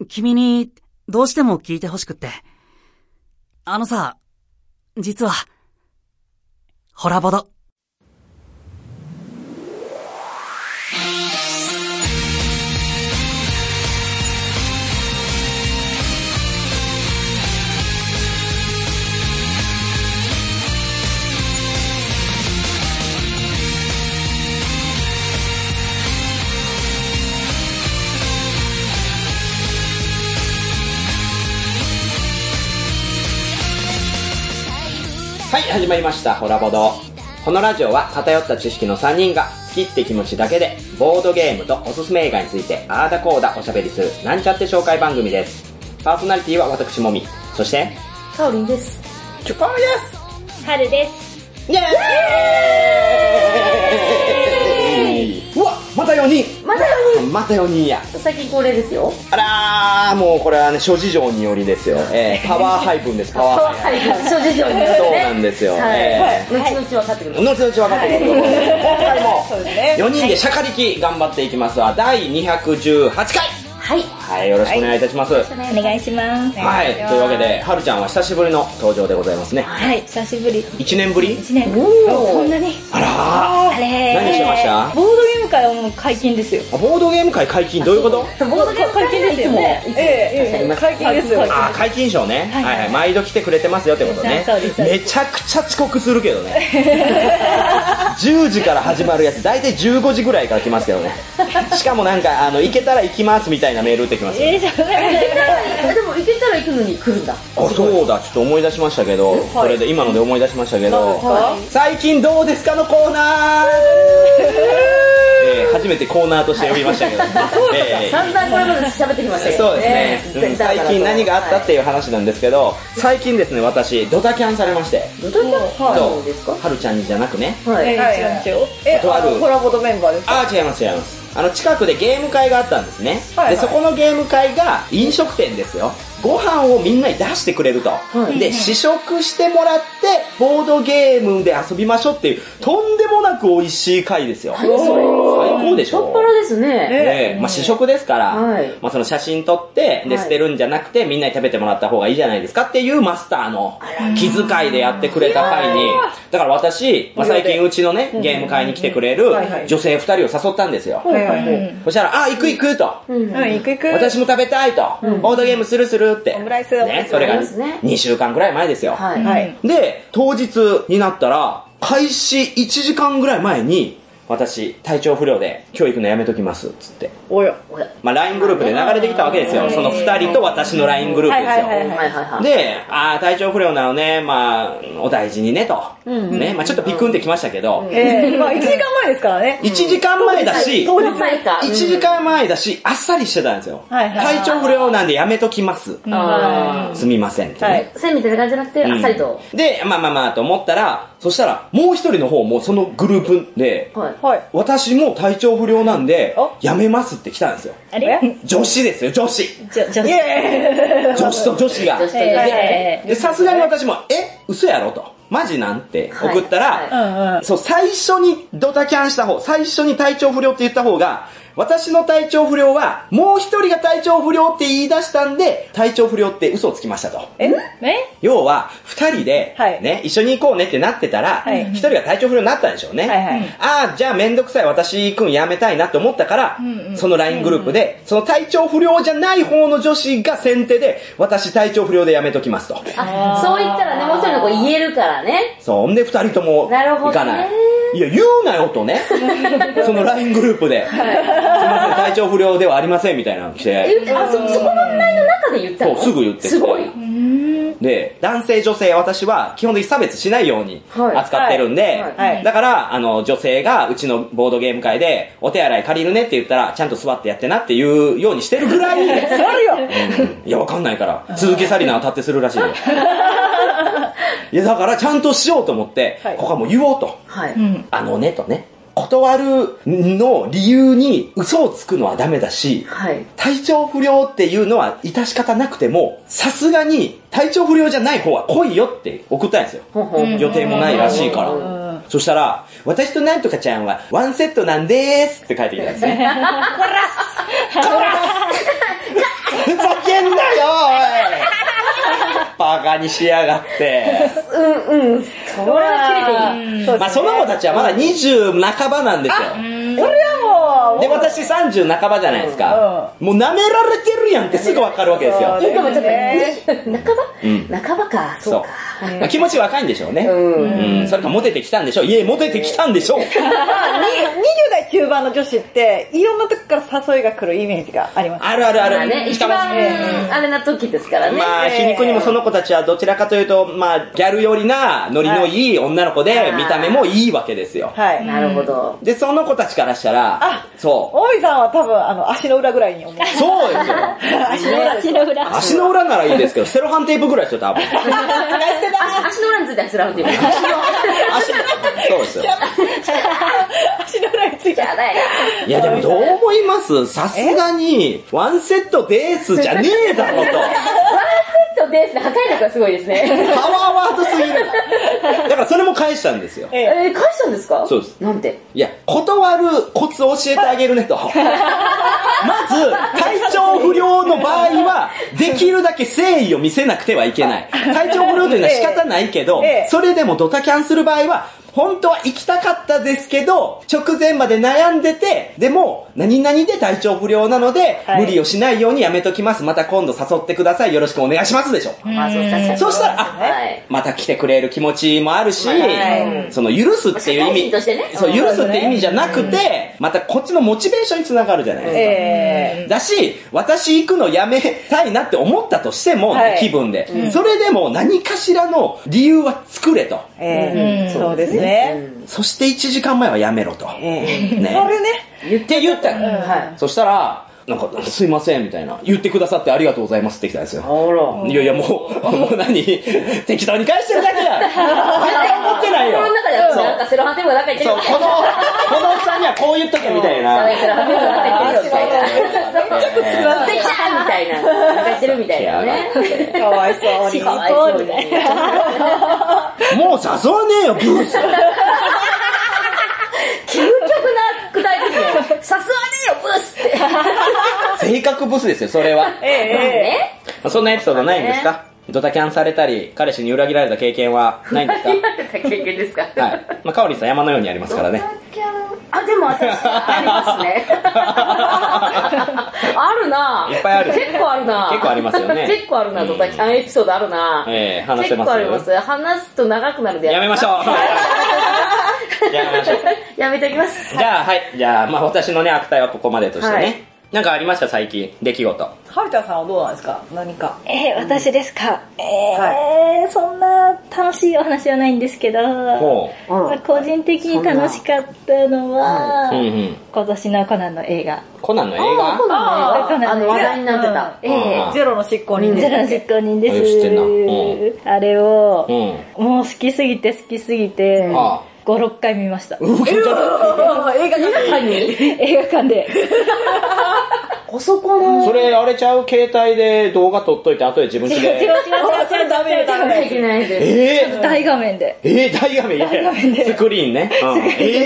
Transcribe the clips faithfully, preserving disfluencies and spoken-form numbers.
君にどうしても聞いてほしくって。あのさ、実は、ホラボド。 はい、始まりました、ホラボド。このラジオは偏った知識のさんにんが好きって気持ちだけでボードゲームとおすすめ映画についてあーだこーだおしゃべりするなんちゃって紹介番組です。パーソナリティは私もみ、そしてかおりんです。 チョコミです。 はるです。 イエーイ。うわ、またよにん。 またよにん。 またよにんや。 最近恒例ですよ。 あらー、もうこれはね、諸事情によりですよ。えー、パワー配分です、パワー配分。 諸事情によってね。 そうなんですよ。 はい。 えー、 後々分かってくる。 後々分かってくる。今回もね、 よにんでシャカリキ頑張っていきますわ。だいにひゃくじゅうはちかい。 はい。 はい、よろしくお願いいたします。 お願いします。 はい、というわけで、はるちゃんは久しぶりの登場でございますね。 はい、久しぶり。 いちねんぶり ? いち 年。 おー、そんなに。 あらー。 あれー。 何してました？ ボードゲーム会はもう解禁ですよ。 あ、ボードゲーム会解禁、どういうこと？ ボードゲーム解禁ですよね。ええ、ええ、解禁ですよ。 あ、解禁賞ね。はいはい、毎度来てくれてますよってことね。 そうです。 めちゃくちゃ遅刻するけどね。じゅうじから始まるやつ、だいたいじゅうごじぐらいから来ますけどね。しかもなんか、あの、行けたら行きますみたいなメール打ってきますよ。 ええ、じゃない。 でも行けたら行くのに来るんだ。 あ、そうだ、ちょっと思い出しましたけど、これで今ので思い出しましたけど、最近どうですかのコーナー。えー、初めてコーナーとして呼びましたけど、えー、 散々これまで喋ってきましたけど、 そうですね、うん、最近何があったっていう話なんですけど、最近ですね、私ドタキャンされまして。 ドタキャンそうですか？ はるちゃんにじゃなくね、 はい、 はい、え、 とあるコラボドメンバーですか？ あ、違います違います。あの近くでゲーム会があったんですね、 はいはい、 でそこのゲーム会が飲食店ですよ。ご飯をみんなに出してくれると、はい、で試食してもらってボードゲームで遊びましょうっていうとんでもなく美味しい会ですよ。 はい、それ最高でしょ。 太っ腹ですね。 ね、まあ、試食ですから、はい、まあ、その写真撮ってで捨てるんじゃなくて、みんなに食べてもらった方がいいじゃないですかっていうマスターの気遣いでやってくれた会に、だから私、まあ、最近うちのねゲーム会に来てくれる女性ふたりを誘ったんですよ。はいはい、そしたら、あ、行く行くと、うん、行く行く、私も食べたいと、うん、ボードゲームするするって、オムライスね、それがにしゅうかんぐらい前ですよ。はい、で当日になったら開始いちじかんぐらい前に、私体調不良で今日行くのやめときますっつって、 おや、 まあ ライン グループで流れてきたわけですよ。そのふたりと私の ライン グループですよ。で、あー体調不良なのね、まあお大事にねと、うん、ね、まあちょっとピクンってきましたけど、 えー、まあいちじかんまえですからね。 いちじかんまえだし、 当日前か、 いちじかんまえだし、あっさりしてたんですよ。体調不良なんでやめときます、あ、すみませんってね、はい、 せんみたいな感じじゃなくて、あっさりと、 うん、で、まあまあまあと思ったら、そしたらもう一人の方もそのグループで、はい、私ももう体調不良なんでやめますって来たんですよ。あれ？女子ですよ、女子。女子。女子と女子が。で、さすがに私も、え、嘘やろと。マジなんて送ったら、はいはい、そう、最初にドタキャンした方、最初に体調不良って言った方が、私の体調不良は、もう一人が体調不良って言い出したんで、体調不良って嘘をつきましたと。 え？ 要は、二人で、ね、はい、一緒に行こうねってなってたら、一、はい、人が体調不良になったんでしょうね。はいはい、ああ、じゃあめんどくさい、私行くんやめたいなって思ったから、うんうん、その ライン グループで、その体調不良じゃない方の女子が先手で、私体調不良でやめときますと。 あ、そう言ったらね、もう一人の子言えるからね。 そう、んで二人とも行かない。いや、言うなよとね。その ライン グループで。はい、すいません、体調不良ではありませんみたいなの来て。 あ、そ、そこの ライン の中で言ったの？ そう、すぐ言ってきて。 すごい。 で、男性女性私は基本的に差別しないように扱ってるんで、はいはいはい、だから、あの、女性がうちのボードゲーム会でお手洗い借りるねって言ったら、ちゃんと座ってやってなっていうようにしてるぐらい。座るよ、うん、いや、わかんないから。鈴木紗理奈は立ってするらしいよ。いや、だからちゃんとしようと思って、はい、ここはもう言おうと。はい、あのね、とね。断るの理由に嘘をつくのはダメだし、はい、体調不良っていうのは致し方なくても、さすがに体調不良じゃない方は来いよって送ったんですよ。予定もないらしいから。そしたら、私となんとかちゃんはワンセットなんでーすって書いてきたんですね。こらすこらすふざカにしやがって。 うんうん。それは切れていい。 まあその子たちはまだにじゅう半ばなんですよ。 それはもう。 で、私さんじゅう半ばじゃないですか。もう舐められてるやんってすぐわかるわけですよ。 え、でもちょっと、半ばうん。半ばか、そうか。 まあ、気持ち若いんでしょうね。うん。それかモテてきたんでしょう。いえ、モテてきたんでしょう。にじゅう代中盤の女子って、いろんな時から誘いが来るイメージがあります。 あるあるある。 まあね、一番、あれな時ですからね。 まあ、皮肉にもその子たちはどちらかというと、まあ、ギャル寄りな、ノリのいい女の子で、見た目もいいわけですよ。 はい。 なるほど。 で、その子たちからしたら、あ、そう。 大井さんは多分、あの、足の裏ぐらいに思う。 そうですよ。 足の裏、足の裏。 足の裏ならいいですけど、セロハンテープぐらいですよ、多分。 足の裏についてセロハンテープ。 足の、足、そうですよ。 足の裏について。 いや、でもどう思います？さすがに、ワンセットデースじゃねえだろと。ワンセットデースで破壊力がすごいですね。 パワーワードすぎる。だからそれも返したんですよ。 えー、返したんですか？ そうです。 なんて？ いや、断るコツを教えてあげるねと。まず、体調不良の場合は、できるだけ誠意を見せなくてはいけない。体調不良というのは仕方ないけど、それでもドタキャンする場合は、本当は行きたかったですけど、直前まで悩んでて、でも、何々で体調不良なので、はい、無理をしないようにやめときます。また今度誘ってください。よろしくお願いしますでしょ。 あ、 そうしたら、あ、はい、また来てくれる気持ちもあるし、はい、その許すっていう意味、ね、そう、許すっていう意味じゃなくて、またこっちのモチベーションにつながるじゃないですか。えー、だし、私行くのやめたいなって思ったとしても、はい、気分で、うん。それでも何かしらの理由は作れと。 えー、そうですね。ね、 そしていちじかんまえはやめろと。 えー、ね、それね。 言って言ったの、うん、はい。そしたら、なんか、すいません、みたいな。言ってくださってありがとうございますって来たんですよ。 あら。 いやいや、もう、もう何適当に返してるだけだ。絶対思ってないよ。 心の中では、なんかセロハンテープが中に入ってる。 そう、この、このおっさんにはこう言っとけみたいな。 セロハンテープが中に入ってるみたいな。できたみたいな。中ってるみたいなね。 かわいそうに。 かわいそうに。 もう誘わねえよ、ブース。 究極なくだりですね。誘わねえよ、ブースって。 性格ブスですよ、それは。 ええそんなエピソードないんですか？ドタキャンされたり、彼氏に裏切られた経験はないんですか？ 裏切られた経験ですか？ はい。まあ、かおりさん山のようにありますからね。 ドタキャン、あ、でも私、ありますね。あるな。 いっぱいある。 結構あるな。 結構ありますよね。 結構あるな、ドタキャンエピソードあるな。 ええ、話せます。 結構あります。話すと長くなるんでやめましょう。やめましょう。 やめておきます。 じゃあ、はい。じゃあ、まあ私のね、悪態はここまでとしてね。はい、なんかありました最近、出来事。 はるちゃんさんはどうなんですか？何か。 えー、私ですか？えー、はい、そんな楽しいお話はないんですけど、ほう、まあ、個人的に楽しかったのは、うんうん、今年のコナンの映画。 コナンの映画？ コナンの映画。あの話題になってた。 うん、えー、ゼロの執行人です。 ゼロの執行人です。知ってんな。うん、あれを、うん、もう好きすぎて好きすぎて、うん、ご、ろっかい見ました。 映画館に映画館で。 こそこの。 それ、あれちゃう携帯で動画撮っといて、後で自分ちで。 違う違う違う違う違うダメダメ。 いけないです。えー、大画面で。 えー、大画面大画面で。スクリーンね。うん、えー、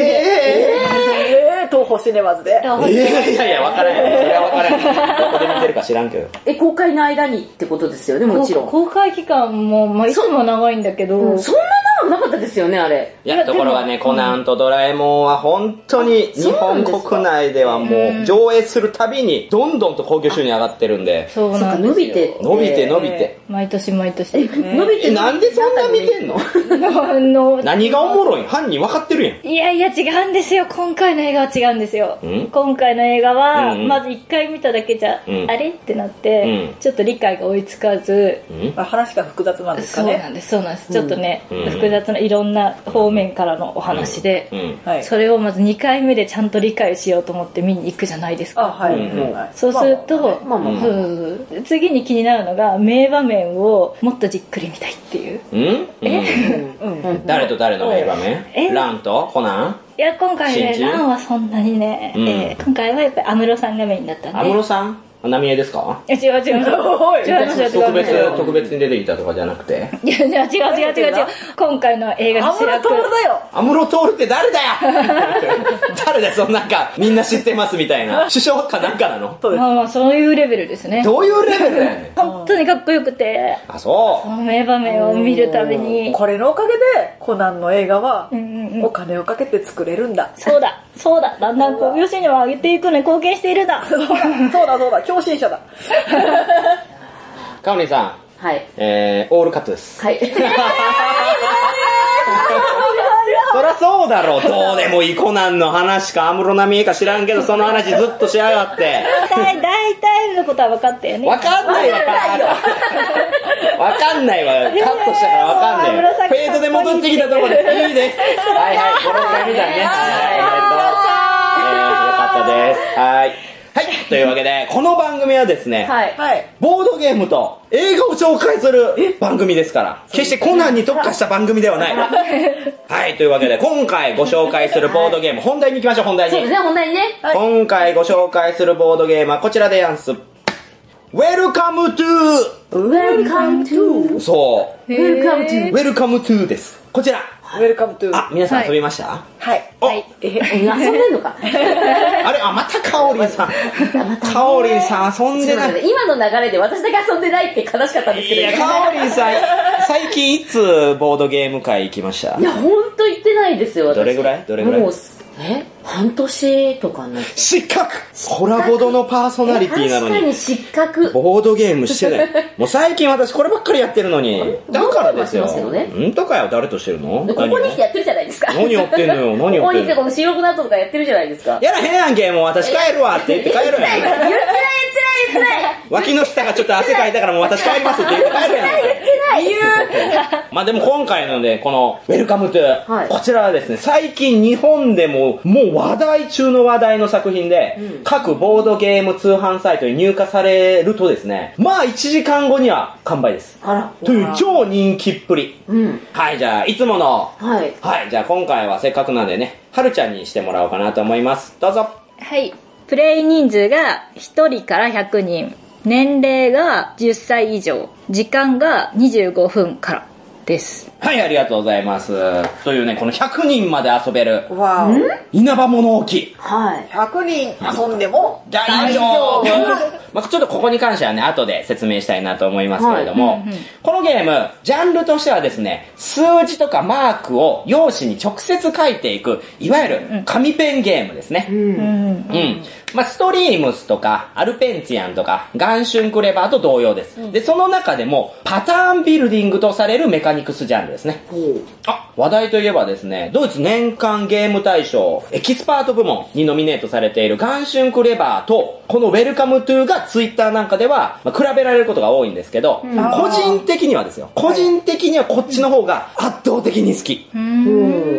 えー、東宝シネマズで。 えー、いやいや、わからない。それはわからない。どこで見てるか知らんけど。 え、公開の間にってことですよね、もちろん。 公開期間も、まあ、いつも長いんだけど。 うん、そんな長くなかったですよね、あれ。 いや、ところがね、コナンとドラえもんは本当に日本国内ではもう上映するたびにどんどんと興行収入上がってるんで。 そうなんですよ。 伸びて。 伸びて伸びて。 毎年毎年。 え、伸びて。 なんでそんな見てんの？何がおもろいん？犯人分かってるやん。 いやいや違うんですよ。今回の映画は違うんですよ。今回の映画は、まず一回見ただけじゃ、あれってなって、ちょっと理解が追いつかず。 話が複雑なんですかね。 そうなんです、そうなんです。ちょっとね、複雑ないろんな方面からのお話で、それをまずにかいめでちゃんと理解しようと思って見に行くじゃないですか。そうすると、次に気になるのが名場面をもっとじっくり見たいっていう。 え？誰と誰の名場面？ランとコナン？ いや、今回ね、ランはそんなにね、今回はやっぱり安室さんがメインだったんで。 安室さん？ ナミエですか？ 違う違う違う。違う特別、特別に出てきたとかじゃなくて。 いや、違う違う違う違う。今回の映画の主役。 アムロトールだよ。 アムロトールって誰だよ誰だよ、そのなんか、みんな知ってますみたいな。首相かなんかなの？ まあまあ、そういうレベルですね。 どういうレベルだよね。 本当にかっこよくて。 あ、そう。 名場面を見るたびに。 これのおかげで、コナンの映画は、お金をかけて作れるんだ。 そうだ、そうだ。だんだんこう、よしには上げていくのに貢献しているんだ。 そうだ、そうだ、共振者だ。 かおりんさん。 はい。 えー、オールカットです。 はい。 そりゃそうだろう。どうでもいいコナンの話か安室奈美恵か知らんけど、その話ずっとしやがって。 大体のことは分かったよね。 分かんないわ。分かんないわ。カットしたから分かんないわ。フェードで戻ってきたところでいいです。はいはい、ごろっかい見たね。はい、ありがとう。えー、よかったです。はい。はい。というわけで、この番組はですね、はい、ボードゲームと映画を紹介する番組ですから、決してコナンに特化した番組ではない。はい。というわけで、今回ご紹介するボードゲーム、本題に行きましょう、本題に。 そうですね、本題にね。 はい、今回ご紹介するボードゲームはこちらでやんす。Welcome to!Welcome to! そう。 Welcome to! Welcome to です。こちら。 Welcome to! あ、皆さん遊びました？ はい。 お、 はい。え、遊んでんのかあれ、あ、またかおりんさん。かおりんさん遊んでない。 今の流れで私だけ遊んでないって悲しかったんですけど。 いや、かおりんさん、最近いつボードゲーム会行きました？ いや、ほんと行ってないですよ、私。 どれぐらいどれぐらいもう、え半年とかになって。 失格コラボドのパーソナリティなのに。 確かに失格。 ボードゲームしてない。もう最近私こればっかりやってるのに。だからですよ。んとかよ、誰としてるの？ ここに来てやってるじゃないですか。 何やってんのよ、何やってんのよ。 ここに来てこの収録の後とかやってるじゃないですか。 やらへんやんけ、もう私帰るわって言って帰るやん。言ってない、言ってない、言ってない。脇の下がちょっと汗かいたからもう私帰りますって言って帰るやん。 言ってない、言ってない。 まあでも今回のね、このウェルカムトゥ、はい、こちらはですね、最近日本でももう話題中の話題の作品で、うん、各ボードゲーム通販サイトに入荷されるとですね、まあいちじかんごには完売です。 あら。 という超人気っぷり。 うん、 はい、じゃあいつもの、 はい。 はい、じゃあ今回はせっかくなんでね、はるちゃんにしてもらおうかなと思います。どうぞ。 はい。プレイ人数がひとりからひゃくにん。年齢がじゅっさい以上。時間がにじゅうごふんからです。 はい、ありがとうございます。というね、このひゃくにんまで遊べる。 わお。 稲葉物置。 はい。 ひゃくにん遊んでも大丈夫。まあちょっとここに関してはね、後で説明したいなと思いますけれども、はいうんうん、このゲーム、ジャンルとしてはですね、数字とかマークを用紙に直接書いていく、いわゆる紙ペンゲームですね。うん。うん。まあストリームスとか、アルペンツィアンとか、ガンシュンクレバーと同様です。うん、で、その中でも、パターンビルディングとされるメカニクスジャンルですね。あ、話題といえばですね、ドイツ年間ゲーム大賞エキスパート部門にノミネートされているガンシュンクレバーと、このウェルカムトゥがツイッターなんかでは、まあ、比べられることが多いんですけど、うん、個人的にはですよ、個人的にはこっちの方が圧倒的に好き。うん、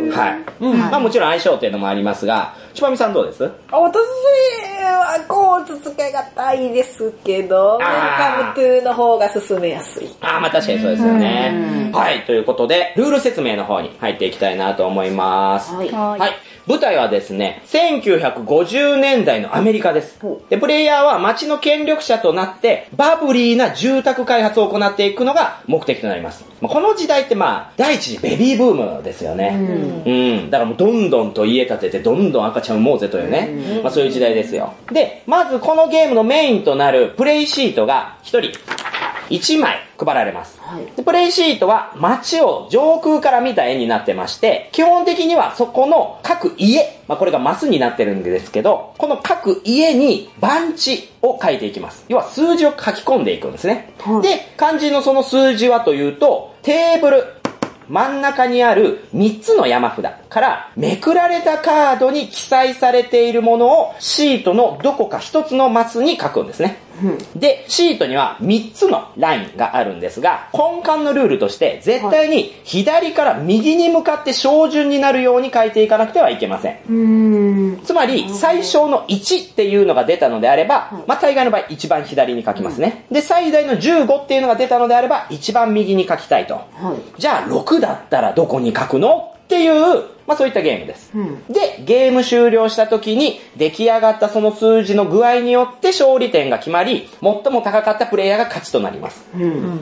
はい。うん、まあもちろん相性っていうのもありますが、ちばみさんどうです？ 私はこう続けがたいですけど、ウェルカムトゥの方が進めやすい。 ああ、まあ確かにそうですよね。はい、ということで、ルール説明の方に入っていきたいなと思います。はい。はい。舞台はですね、せんきゅうひゃくごじゅうねんだいのアメリカです。で、プレイヤーは街の権力者となって、バブリーな住宅開発を行っていくのが目的となります。この時代ってまあ、第一次ベビーブームですよね。うん。うん。だからもうどんどんと家建てて、どんどん赤ちゃん産もうぜというね。うん、まあそういう時代ですよ。で、まずこのゲームのメインとなるプレイシートがひとりいちまい配られます。はい、でプレイシートは街を上空から見た絵になってまして、基本的にはそこの各家、まあこれがマスになってるんですけど、この各家に番地を書いていきます。要は数字を書き込んでいくんですね。はい、で、漢字のその数字はというと、テーブル、真ん中にあるみっつの山札からめくられたカードに記載されているものをシートのどこか一つのマスに書くんですね。うん、で、シートにはみっつのラインがあるんですが、根幹のルールとして絶対に左から右に向かって小順になるように書いていかなくてはいけません。うーんつまり、最小のいちっていうのが出たのであれば、まあ、大概の場合一番左に書きますね。で、最大のじゅうごっていうのが出たのであれば、一番右に書きたいと。はい、じゃあ、ろくだったらどこに書くのっていう、まあそういったゲームです。うん、で、ゲーム終了した時に出来上がったその数字の具合によって勝利点が決まり、最も高かったプレイヤーが勝ちとなります。うん、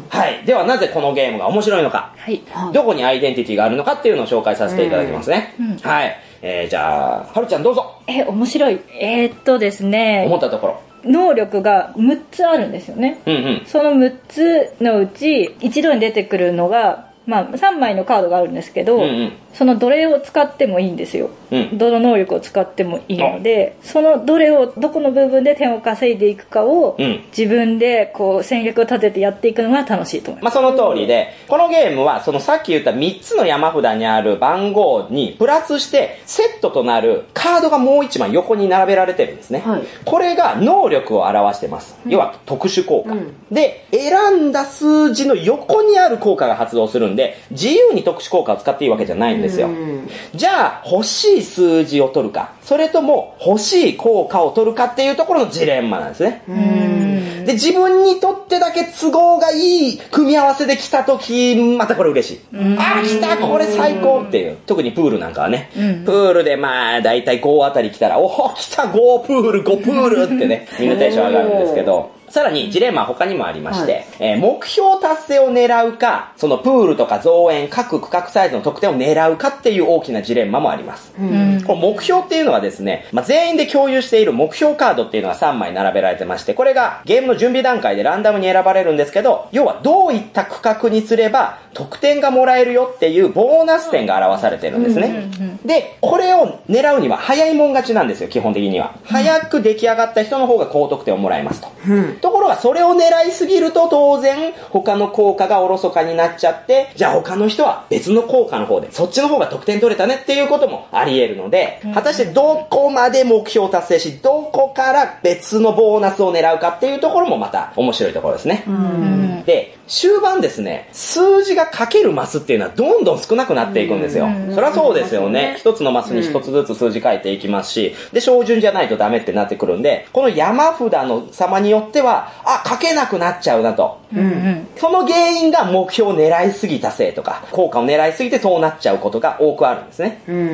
はい。ではなぜこのゲームが面白いのか、はい、どこにアイデンティティがあるのかっていうのを紹介させていただきますね。うんうん、はい。えー、じゃあ、はるちゃんどうぞ。 え、面白い。えー、っとですね。 思ったところ。 能力がむっつあるんですよね。うんうん、そのむっつのうち一度に出てくるのが、まあさんまいのカードがあるんですけど、うんうん、そのどれを使ってもいいんですよ。うん、どの能力を使ってもいいので、そのどれをどこの部分で点を稼いでいくかを、うん、自分でこう戦略を立ててやっていくのが楽しいと思います。 まあその通りで、このゲームはそのさっき言ったみっつの山札にある番号にプラスしてセットとなるカードがもういちまい横に並べられてるんですね。はい、これが能力を表してます。うん、要は特殊効果、うん、で、選んだ数字の横にある効果が発動するんで、自由に特殊効果を使っていいわけじゃないんですよ。じゃあ欲しい数字を取るか、それとも欲しい効果を取るかっていうところのジレンマなんですね。うんで、自分にとってだけ都合がいい組み合わせで来た時、またこれ嬉しい。あー来たこれ最高っていう。特にプールなんかはね、プールでまあだいたいごあたり来たら、おお来たごプールごプールってね、みんなテンション上がるんですけど、さらにジレンマは他にもありまして、はい、えー、目標達成を狙うか、そのプールとか造園、各区画サイズの得点を狙うかっていう大きなジレンマもあります。うん、この目標っていうのはですね、まあ、全員で共有している目標カードっていうのがさんまい並べられてまして、これがゲームの準備段階でランダムに選ばれるんですけど、要はどういった区画にすれば得点がもらえるよっていうボーナス点が表されてるんですね。で、これを狙うには早いもん勝ちなんですよ、基本的には。早く出来上がった人の方が高得点をもらえますと。うんところがそれを狙いすぎると当然他の効果がおろそかになっちゃって、じゃあ他の人は別の効果の方でそっちの方が得点取れたねっていうこともあり得るので、果たしてどこまで目標を達成し、どこから別のボーナスを狙うかっていうところもまた面白いところですね。うんで、終盤ですね、数字が書けるマスっていうのはどんどん少なくなっていくんですよ。そりゃそうですよね。一つのマスに一つずつ数字書いていきますし、で、小順じゃないとダメってなってくるんで、この山札の様によっては、あ、書けなくなっちゃうなと。うんうん、その原因が目標を狙いすぎたせいとか、効果を狙いすぎてそうなっちゃうことが多くあるんですね。うんうん、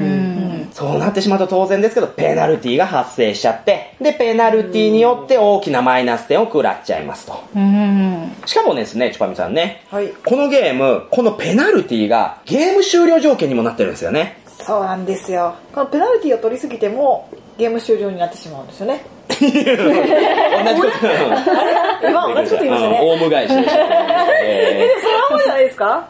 そうなってしまうと当然ですけど、ペナルティが発生しちゃって、で、ペナルティによって大きなマイナス点を食らっちゃいますと。うん、しかもですね、チュパミさんね、はい、このゲーム、このペナルティがゲーム終了条件にもなってるんですよね。 そうなんですよ。このペナルティを取りすぎてもゲーム終了になってしまうんですよね。同じこと。今同じこと言いましたね。 オウム返しでした。 えー、それはもうじゃないですか？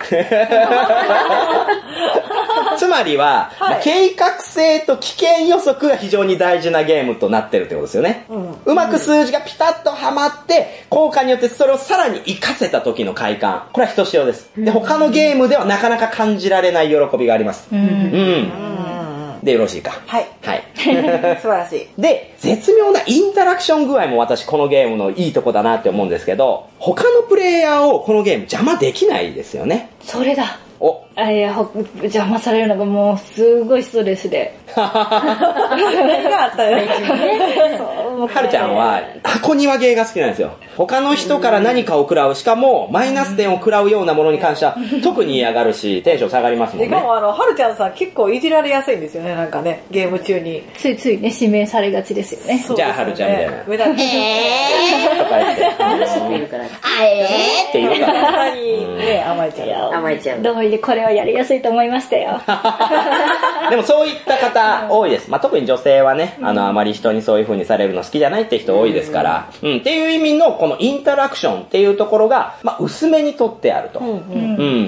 つまりは、はい、計画性と危険予測が非常に大事なゲームとなってるってことですよね。うん、うまく数字がピタッとはまって、効果によってそれをさらに活かせた時の快感。これはひとしおです。で、他のゲームではなかなか感じられない喜びがあります。うん。うんでよろしいか。 はい。 はい。 素晴らしい。 で、絶妙なインタラクション具合も私このゲームのいいとこだなって思うんですけど、他のプレイヤーをこのゲーム邪魔できないですよね。 それだ。おあいや邪魔されるのがもうすごいストレスで。何があったよね。 はるちゃんは箱庭ゲーが好きなんですよ。他の人から何かを食らう、しかもマイナス点を食らうようなものに関しては特に嫌がるし、テンション下がりますもんね。 しかもあのはるちゃんさん結構いじられやすいんですよね、なんかね、ゲーム中についついね指名されがちですよね。 じゃあはるちゃんみたいな。 えーとか言って、あえーって言うから。 ね甘えちゃう。 甘えちゃう。 どうりでこれはやりやすいと思いましたよ。 でもそういった方多いです。まあ、特に女性はね、あのあまり人にそういう風にされるの好きじゃないって人多いですから、うん、うん、っていう意味のこのインタラクションっていうところが、まあ、薄めにとってあると。うん。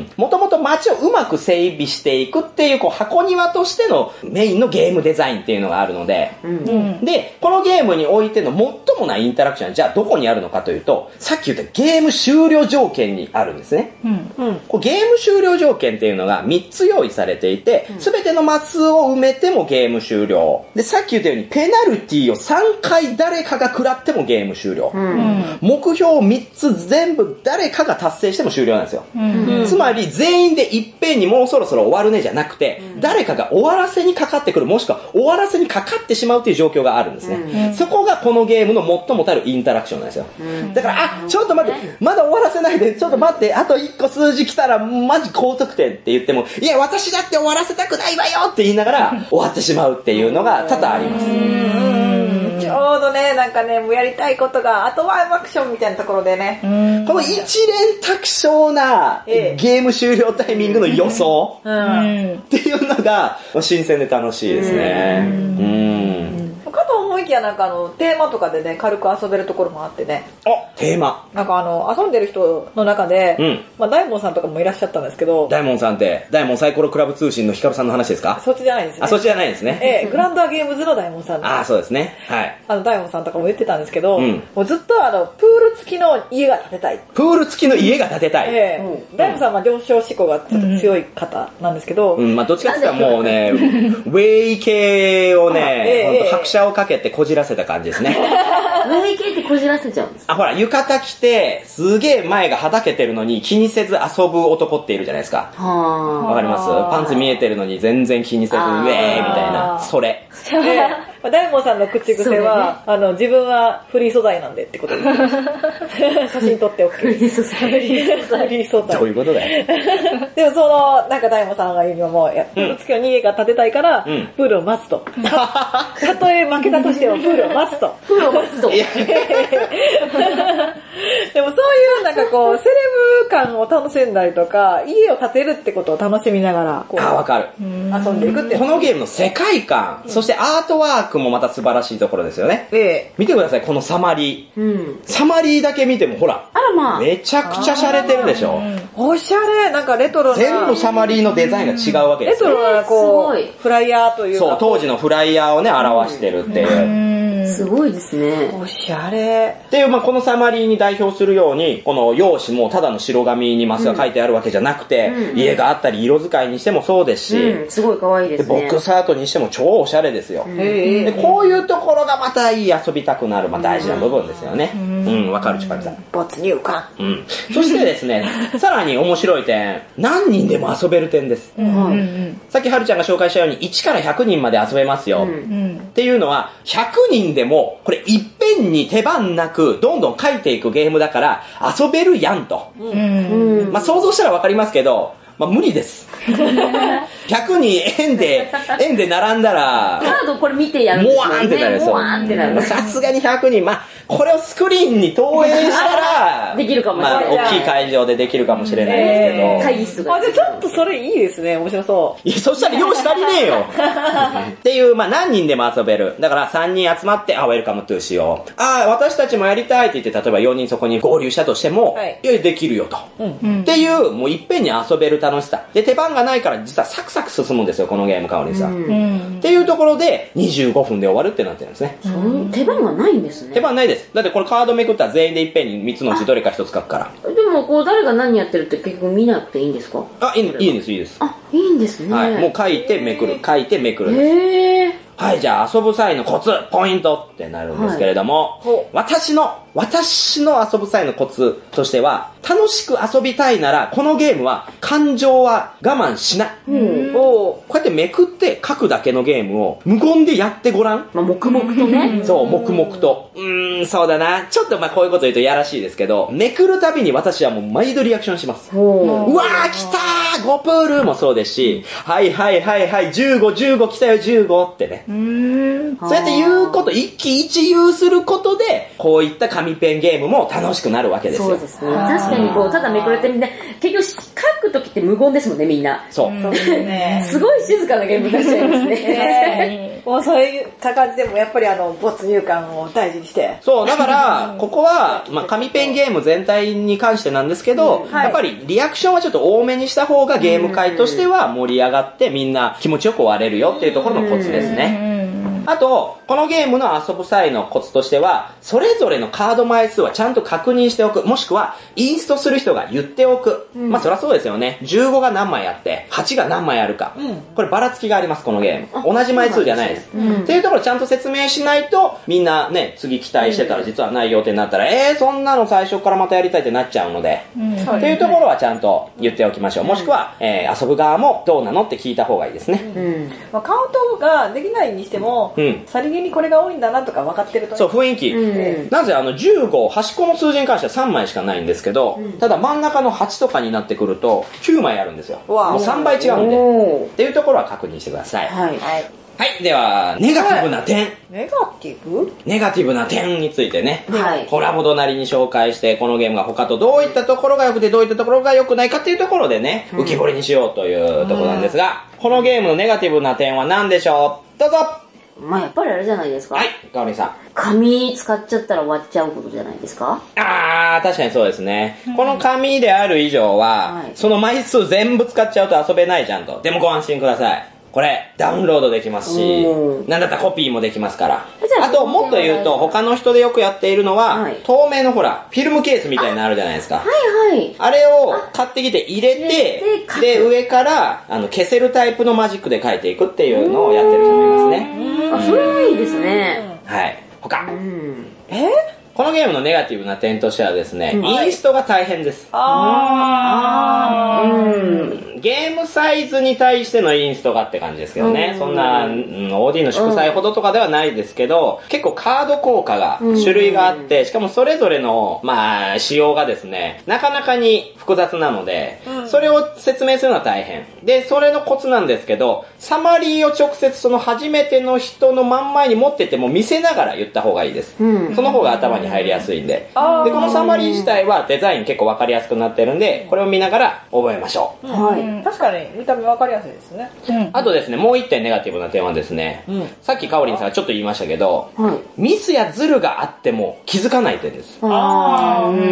もともと街をうまく整備していくっていう、こう箱庭としてのメインのゲームデザインっていうのがあるので、うん、でこのゲームにおいての最もなインタラクションはじゃあどこにあるのかというと、さっき言ったゲーム終了条件にあるんですね。うんうん、こうゲーム終了条件っていうのがみっつ用意されていて、すべてのマスを埋めてもゲーム終了で、さっき言ったようにペナルティをさんかい誰かが食らってもゲーム終了、うん、目標をみっつ全部誰かが達成しても終了なんですよ、うん、つまり全員でいっぺんにもうそろそろ終わるねじゃなくて、うん、誰かが終わらせにかかってくる、もしくは終わらせにかかってしまうという状況があるんですね、うん、そこがこのゲームの最もたるインタラクションなんですよ、うん、だからあちょっと待ってまだ終わらせないで、ちょっと待って、あといっこ数字来たらマジ高得点って言っても、いや、私だって終わらせたくないわよって言いながら終わってしまうっていうのが多々あります。 ちょうどね、なんかね、もうやりたいことが、あとはアクションみたいなところでね。 この一連卓勝なゲーム終了タイミングの予想っていうのが新鮮で楽しいですね。うん。 かと思いきやなんかあの、テーマとかでね、軽く遊べるところもあってね。 あ、テーマ。 なんかあの、遊んでる人の中で、うん、まあ大門さんとかもいらっしゃったんですけど。 大門さんって、大門サイコロクラブ通信のヒカルさんの話ですか？ そっちじゃないですね。 あ、そっちじゃないですね。 ええ、グランドアゲームズの大門さん。 あ、そうですね。はい。 あの、大門さんとかも言ってたんですけど、うん、もうずっとあの、プール付きの家が建てたい。 プール付きの家が建てたい。 ええ、うん、大門さんは上昇志向がちょっと強い方なんですけど、 うん、うん、まあどっちかっていうともうね、ウェイ系をね、ええ、ほんと拍車をかけてこじらせた感じですね。 ウェイ系ってこじらせちゃうんですか？ あ、ほら、浴衣着て、すげえ前がはだけてるのに気にせず遊ぶ男っているじゃないですか。わかります？パンツ見えてるのに全然気にせず、ウェーみたいな。それ。 大門さんの口癖は、ね、あの、自分はフリー素材なんでってことで。写真撮って OK。フリー素材。フリー素材。 どういうことだよ。 でもその、なんか大門さんが言うのも、プール付きの逃げが建てたいから、うん、プールを待つと。たとえ負けたとしてもプールを待つと。 プールを待つと。 でもそういうなんかこう、セレブ感を楽しんだりとか、家を建てるってことを楽しみながら、こう、 あ、わかる。 遊んでいくって。 このゲームの世界観、うん、そしてアートワークもまた素晴らしいところですよね。ええ。見てください、このサマリー。うん、サマリーだけ見てもほら、 あらまあ、 めちゃくちゃ洒落てるでしょ。 おしゃれ、なんかレトロな。 全部サマリーのデザインが違うわけですよ。 レトロなこう、フライヤーというか。 そう、当時のフライヤーをね、表してるっていう。うんすごいですね。 おしゃれ。 っていう、まあ、このサマリーに代表するように、この用紙もただの白紙にマスが書いてあるわけじゃなくて、うん、家があったり色使いにしてもそうですし、 うん、すごい可愛いですね。 でボックスアートにしても超おしゃれですよ。でこういうところがまたいい遊びたくなる、まあ、大事な部分ですよね。うん、わ、うん、かるちかるさん。 没入感。 うん。そしてですね、さらに面白い点、何人でも遊べる点です。うん、さっきはるちゃんが紹介したように、いちからひゃくにんまで遊べますよ。うん、っていうのは、ひゃくにんでも、これいっぺんに手番なくどんどん書いていくゲームだから遊べるやんと。うん、まあ想像したらわかりますけど、まあ無理です。ひゃくにん円で、円で並んだら、 カードこれ見てやるんですよね。 もわーんってなる。もわーんってなる。さすがにひゃくにん、まあ、これをスクリーンに投影したら、 できるかもしれない。 まあ、大きい会場でできるかもしれないですけど。 会議室が。 あ、でちょっとそれいいですね。面白そう。 いや、そしたら用紙足りねえよ。っていう、まあ何人でも遊べる。だからさんにん集まって、あ、ウェルカムトゥーしよう。あ、私たちもやりたいって言って、例えばよにんそこに合流したとしても、はい、いや、できるよと。うん、っていう、もういっぺんに遊べる楽しさ。で、手番がないから実はサクサク進むんですよ、このゲームかおりさん。うん、っていうところで、にじゅうごふんで終わるってなってるんですね。 うん、手番はないんですね。 手番ないです。だってこれカードめくったら全員でいっぺんにみっつのうちどれかひとつ書くから。 でも、こう、誰が何やってるって結局見なくていいんですか？ あ、いい、いいです、いいです。 あ、いいんですね。 はい。もう書いてめくる。書いてめくるんです。へー。はい、じゃあ遊ぶ際のコツ、ポイントってなるんですけれども、はい、私の、私の遊ぶ際のコツとしては、楽しく遊びたいなら、このゲームは感情は我慢しない。うん、こうやってめくって書くだけのゲームを無言でやってごらん。 まあ、黙々とね。 そう、黙々と。うーん、そうだな。ちょっとまあこういうこと言うとやらしいですけど、めくるたびに私はもう毎度リアクションします。うわー、来たー !ご プールもそうですし、はいはいはいはい、じゅうご、じゅうご来たよ、じゅうごってね。うーんそうやって言うこと、一喜一憂することで、こういった紙ペンゲームも楽しくなるわけですよ。 そうですね。確かにこう、ただめくれてみんな、結局書くときって無言ですもんね、みんな。 そう。そうですね。すごい静かなゲームになっちゃいますね。 もうそういった感じでもやっぱりあの、没入感を大事にして。 そう、だから、ここは、まあ紙ペンゲーム全体に関してなんですけど、やっぱりリアクションはちょっと多めにした方がゲーム界としては盛り上がってみんな気持ちよく終われるよっていうところのコツですね。あと、このゲームの遊ぶ際のコツとしては、それぞれのカード枚数はちゃんと確認しておく。もしくは、インストする人が言っておく。うん、まあ、そりゃそうですよね。じゅうごが何枚あって、はちが何枚あるか。うん、こればらつきがあります、このゲーム。同じ枚数じゃないです。うん、っていうところをちゃんと説明しないと、みんなね、次期待してたら実はないよってなったら、うん、えー、そんなの最初からまたやりたいってなっちゃうので。うん、っていうところはちゃんと言っておきましょう。もしくは、えー、遊ぶ側もどうなのって聞いた方がいいですね。 うんまあ、カウントができないにしても、うん、さりげ的にこれが多いんだなとか分かってると、ね、 そう、雰囲気。うん、なぜあのじゅうご、端っこの数字に関してはさんまいしかないんですけど、うん、ただ真ん中のはちとかになってくるときゅうまいあるんですよ。もうさんばい違うんで。っていうところは確認してください。はい。はいはい、では、ネガティブな点。はい、 ネガティブネガティブな点についてね、はい、ホラボドなりに紹介して、このゲームが他とどういったところが良くて、どういったところが良くないかっていうところでね、うん、浮き彫りにしようというところなんですが、うん、このゲームのネガティブな点は何でしょう？どうぞ。 まあやっぱりあれじゃないですか。 はい、かおりさん。 紙使っちゃったら終わっちゃうことじゃないですか？ あー、確かにそうですね。うん、この紙である以上は、はい、その枚数全部使っちゃうと遊べないじゃんと。でもご安心ください。これ、ダウンロードできますし、なんだったらコピーもできますから。あと、もっと言うと、他の人でよくやっているのは、はい、透明のほら、フィルムケースみたいになるじゃないですか。 はいはい。 あれを買ってきて入れて、で、上から、あの、消せるタイプのマジックで描いていくっていうのをやってる人もいますね。 あ、それはいいですね。 はい。他。えこのゲームのネガティブな点としてはですね、うん、インストが大変です。あー、うん、ゲームサイズに対してのインストがって感じですけどね、うん、そんな、うん、オーディー の祝祭ほどとかではないですけど、結構カード効果が、種類があって、しかもそれぞれの、まあ、仕様がですね、なかなかに複雑なので、うん、それを説明するのは大変。で、それのコツなんですけど、サマリーを直接その初めての人の真ん前に持ってても見せながら言った方がいいです。うん、その方が頭に入りやすいんで。で、このサマリー自体はデザイン結構わかりやすくなってるんで、これを見ながら覚えましょう。 はい。確かに見た目わかりやすいですね。 うん、あとですね、もう一点ネガティブな点はですね、うん、さっきかおりんさんがちょっと言いましたけど、はい、ミスやズルがあっても気づかない点です。あー、うん、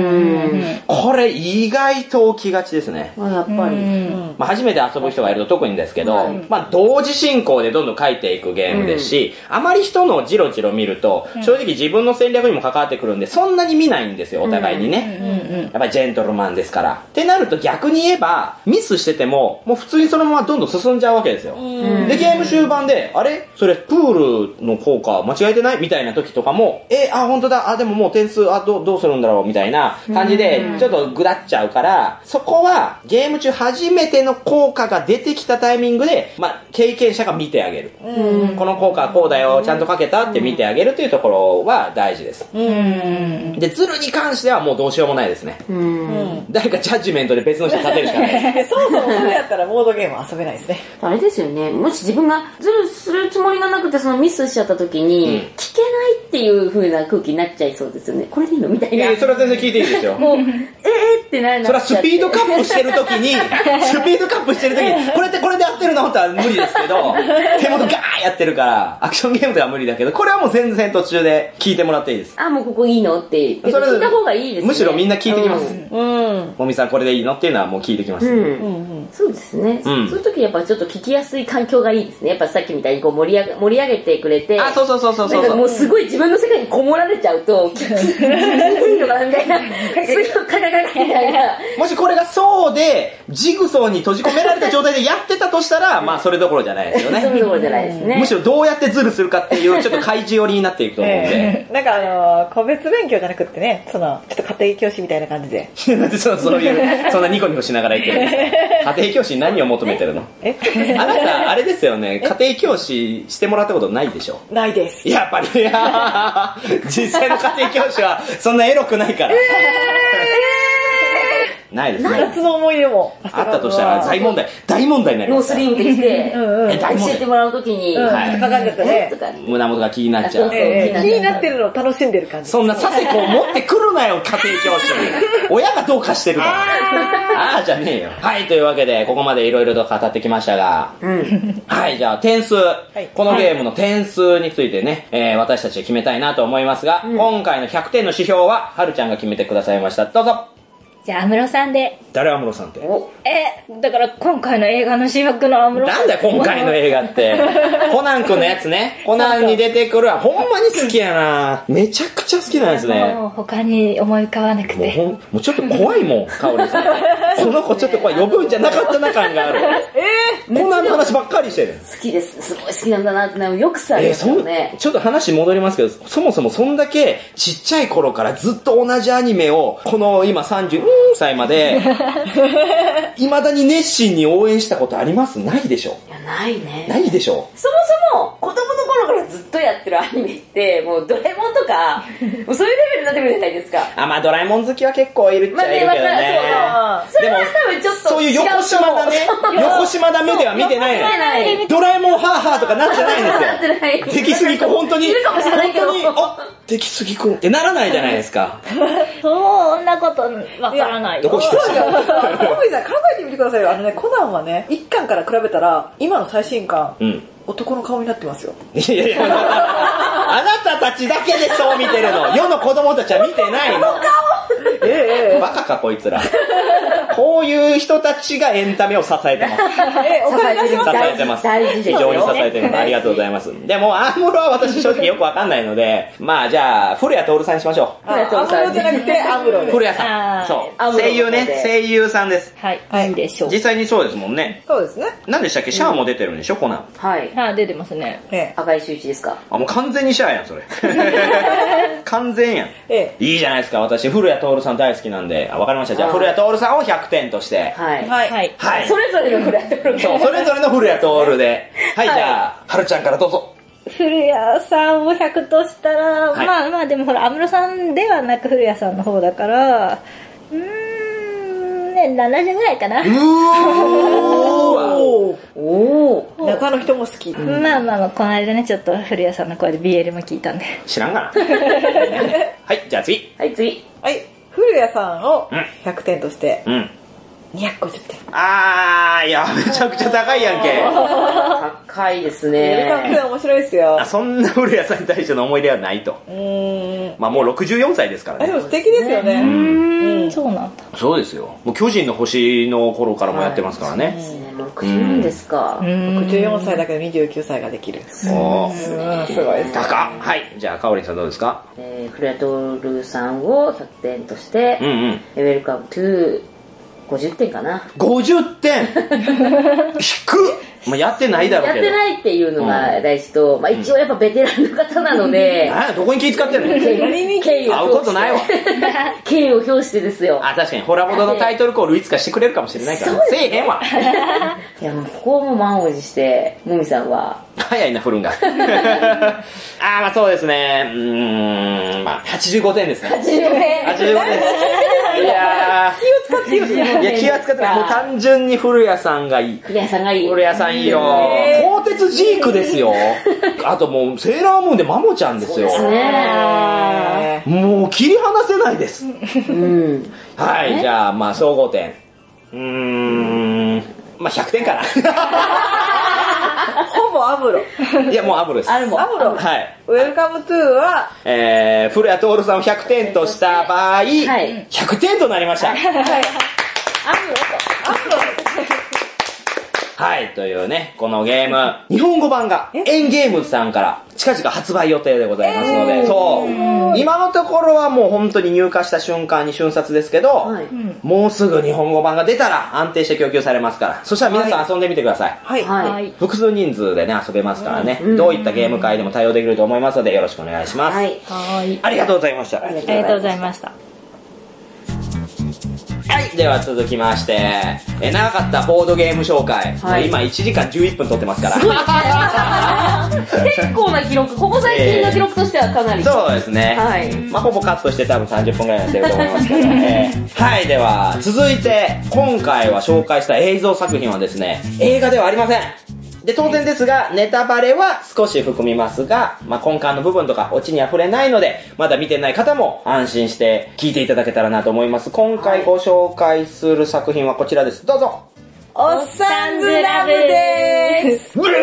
これ意外と起きがちですね。 やっぱり。 まあ、初めて遊ぶ人がいると特にですけど、はい、まあ、同時進行でどんどん書いていくゲームですし、うん、あまり人のジロジロ見ると、正直自分の戦略にも関わってくるんで、そんなに見ないんですよ、お互いにね。やっぱりジェントルマンですから。ってなると逆に言えば、ミスしてても、もう普通にそのままどんどん進んじゃうわけですよ。で、ゲーム終盤で、あれそれ、プールの効果間違えてないみたいな時とかも、え、あ、本当だ、あ、でももう点数、あ、どう、どうするんだろうみたいな感じで、ちょっとぐだっちゃうから、そこは、ゲーム中初めての効果が出てきたタイミングで、まあ、経験者が見てあげる。この効果はこうだよ、ちゃんとかけたって見てあげるというところは大事です。で、ズルに関してはもうどうしようもないですね。うん、誰かジャッジメントで別の人立てるしかないです。 そもそもそれやったらモードゲーム遊べないですね。 あれですよね。もし自分がズルするつもりがなくてそのミスしちゃった時に、うん、聞けないっていう風な空気になっちゃいそうですよね。これでいいのみたいな。 えー、それは全然聞いていいですよ。もう、えーってなる。 それはスピードカップしてる時に、スピードカップしてる時に、これってこれでやってるの本当は無理ですけど、手元ガーやってるから、アクションゲームでは無理だけど、これはもう全然途中で聞いてもらっていいです。 あ、もうここいいのって、聞いた方がいいですね。 むしろみんな聞いてきます。うん。もみさんこれでいいのっていうのはもう聞いてきます。うん。うんうん、そうですね、うん。そういう時やっぱちょっと聞きやすい環境がいいですね。やっぱさっきみたいにこう盛り上げ、盛り上げてくれて。 あ、そうそうそうそうそう。 なんかもうすごい自分の世界にこもられちゃうと、聞いていいのかなみたいな。すごいカカカカみたいな。 もしこれがそうで、ジグソーに閉じ込められた状態でやってたとしたら、まあそれどころじゃないですよね。 それどころじゃないですね。 むしろどうやってズルするかっていう、ちょっと開示寄りになっていくと思うんで。 えー、なんかあのー、個別勉強じゃなくってね、その、ちょっと家庭教師みたいな感じで。 なんでそそういう、そんなニコニコしながら言ってるんですか。家庭教師に何を求めてるの？えあなた、あれですよね、家庭教師してもらったことないでしょ？ ないです。 やっぱり、実際の家庭教師はそんなエロくないから。えーないですね。 夏の思い出もあったとしたら大問題、大問題になります。 ノースリームで来て、教えてもらうときに、 はい、かかんじゃったね。 胸元が気になっちゃう。 気になってるのを楽しんでる感じ。 そんなさせこを持ってくるなよ、家庭教師に。親がどうかしてるから。ああ、じゃねえよ。はい、というわけで、ここまでいろいろと語ってきましたが、うん、はい、じゃあ点数、はい、このゲームの点数についてね、えー、私たちで決めたいなと思いますが、うん、今回のひゃくてんの指標は、はるちゃんが決めてくださいました。どうぞ。 じゃあ、安室さんで。 誰安室さんって？ え、だから今回の映画の主役の安室さん。 なんだよ、今回の映画って。コナン君のやつね。コナンに出てくる。ほんまに好きやな。めちゃくちゃ好きなんですね。 もう他に思い浮かばなくて。 もう、もうちょっと怖いもん、かおりさん。この子ちょっと怖い。呼ぶんじゃなかったな感がある。えー、コナンの話ばっかりしてる。 好きです。すごい好きなんだなって、よくさ、えー、そね。ちょっと話戻りますけど、そもそもそんだけちっちゃい頃からずっと同じアニメを、この今さんじゅっさいまで、未だに熱心に応援したことあります？ないでしょ。 いや、ないね。 ないでしょ。 そもそも子供の頃からずっとやってるアニメって、もうドラえもんとか、もうそういうレベルになってくるじゃないですか。 あ、まあドラえもん好きは結構いるっちゃいるけどね。 まあね、それは多分ちょっとそういう横島だね。横島だ目では見てないの。ドラえもんハーハーとかなってないんですよ。なってない。出来すぎくん本当に、本当に、あ、出来すぎくんってならないじゃないですか。 そんなことわからない。 どこ来たしかもみさん考えてみてくださいよ。あのね、コナンはね、いっかんから比べたら、今の最新刊、うん、男の顔になってますよ。 いやいや、あなたたちだけでそう見てるの。世の子供たちは見てないの。ええ、バカかこいつら。こういう人たちがエンタメを支えてます。 え、お金支えてます。非常に支えてます。ありがとうございます。でも、アムロは私正直よくわかんないので、まあじゃあ、古谷徹さんにしましょう。 古谷徹さんじゃなくて、アムロで。 古谷さん。そう。声優ね。声優さんです。 はい。はい。いいでしょう。 実際にそうですもんね。 そうですね。 何でしたっけ？シャアも出てるんでしょ、コナン。 はい。 あ、出てますね。 赤井秀一ですか。 あ、もう完全にシャアやん、それ。完全やん。 ええ。 いいじゃないですか。私、古谷徹さん大好きなんで。あ、わかりました。じゃあ、古谷徹さんをひゃくてんとして。 はい。 はい。 はい。 それぞれの古谷徹。 そう、それぞれの古谷徹で。はい、じゃあ、はるちゃんからどうぞ。 古谷さんをひゃくとしたら、はい、まあまあでもほら、安室さんではなく古谷さんの方だから、うーん、ね、ななじゅうぐらいかな。うーおーおー中の人も好き。 うん、まあまあまあ、この間ね、ちょっと古谷さんの声で ビーエル も聞いたんで。 知らんがな。はい、じゃあ次。 はい、次。 はい、古谷さんをひゃくてんとして、うん。にひゃくごじゅってん。 あー、いや、めちゃくちゃ高いやんけ。 高いですね。 ウェルカムトゥ面白いですよ。 あ、そんな古谷さんに対しての思い出はないと。うーん。まあもうろくじゅうよんさいですからね。 でも素敵ですよね。うーん、そうなんだ。 そうですよ。もう巨人の星の頃からもやってますからね。 そうですね。ろくじゅうよんですか。 ろくじゅうよんさいだけどにじゅうきゅうさいができる。おー。すごいです。 高っ。はい。じゃあ、かおりんさんどうですか？ えー、古谷徹さんをひゃくてんとして、うんうん。ウェルカムトゥごじゅってんかな。 ごじゅってん低っまあ、やってないだろうけど。 やってないっていうのが大事と、うん、まあ一応やっぱベテランの方なので。 あ、どこに気使ってんの？ 敬意を会うことないわ。 敬意を表してですよ。 あ、確かに、ホラボドのタイトルコールいつかしてくれるかもしれないから。せえへんわ。 いや、もうここも満を持して、もみさんは。 早いな、振るんが。あー、まあそうですね。うーん、まあ、はちじゅうごてんですね。 はちじゅうごてん。 はちじゅうごてんです。いやー。 気を使ってる。 いや、気は使ってない。もう単純に古谷さんがいい。 古谷さんがいい。 古谷さんいいよ。鋼鉄ジークですよ。あともう、セーラームーンでマモちゃんですよ。 そうですね。 もう、切り離せないです。うん。はい、じゃあ、まあ、総合点。うーん、まあ、ひゃくてんかな。 ほぼアムロ。 いや、もうアムロです。 アムロ。 はい。 ウェルカムトゥーは、 えー、古谷徹さんをひゃくてんとした場合、はい、ひゃくてんとなりました。はい。アムロと、アムロはい、というね、このゲーム、日本語版がエンゲームズさんから近々発売予定でございますので、そう。今のところはもう本当に入荷した瞬間に瞬殺ですけど、はい、もうすぐ日本語版が出たら安定して供給されますから、そしたら皆さん遊んでみてください。はい。はい、複数人数でね、遊べますからね、うん、どういったゲーム会でも対応できると思いますので、よろしくお願いします。はい。はい。ありがとうございました。 ありがとうございました。 はい、では続きまして、え長かったボードゲーム紹介、はい、今いちじかんじゅういっぷん撮ってますから。 結構な記録、ここ最近の記録としてはかなり、 えー、そうですね、はい、まあほぼカットして多分さんじゅっぷんぐらいになってると思いますけど、えー、はい、では続いて今回は紹介した映像作品はですね、映画ではありません。で、当然ですが、ネタバレは少し含みますが、まあ、根幹の部分とかオチには触れないので、まだ見てない方も安心して聞いていただけたらなと思います。今回ご紹介する作品はこちらです。どうぞ。 おっさんずラブでーす。うわー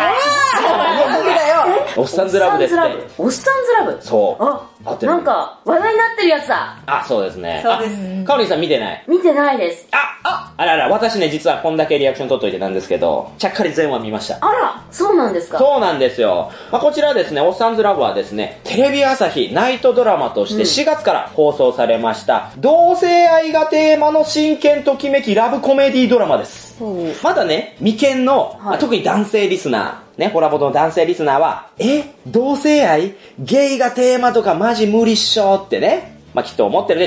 おっさんずラブですって。 おっさんずラブ。 そう。 あ、なんか話題になってるやつだ。 あ、そうですね。 そうです。 かおりんさん見てない？ 見てないです。 あ、あ、あらら、私ね、実はこんだけリアクション取っといてなんですけど、ちゃっかり全話見ました。 あら、そうなんですか。 そうなんですよ。まあ、こちらですね、おっさんずラブはですね、テレビ朝日ナイトドラマとしてしがつから放送されました、うん、同性愛がテーマの真剣ときめきラブコメディドラマです。まだね、未見の、はい、特に男性リスナー、ね、ホラボトの男性リスナーは、え、同性愛ゲイがテーマとかマジ無理っしょってね、まあ、きっと思ってるでしょう。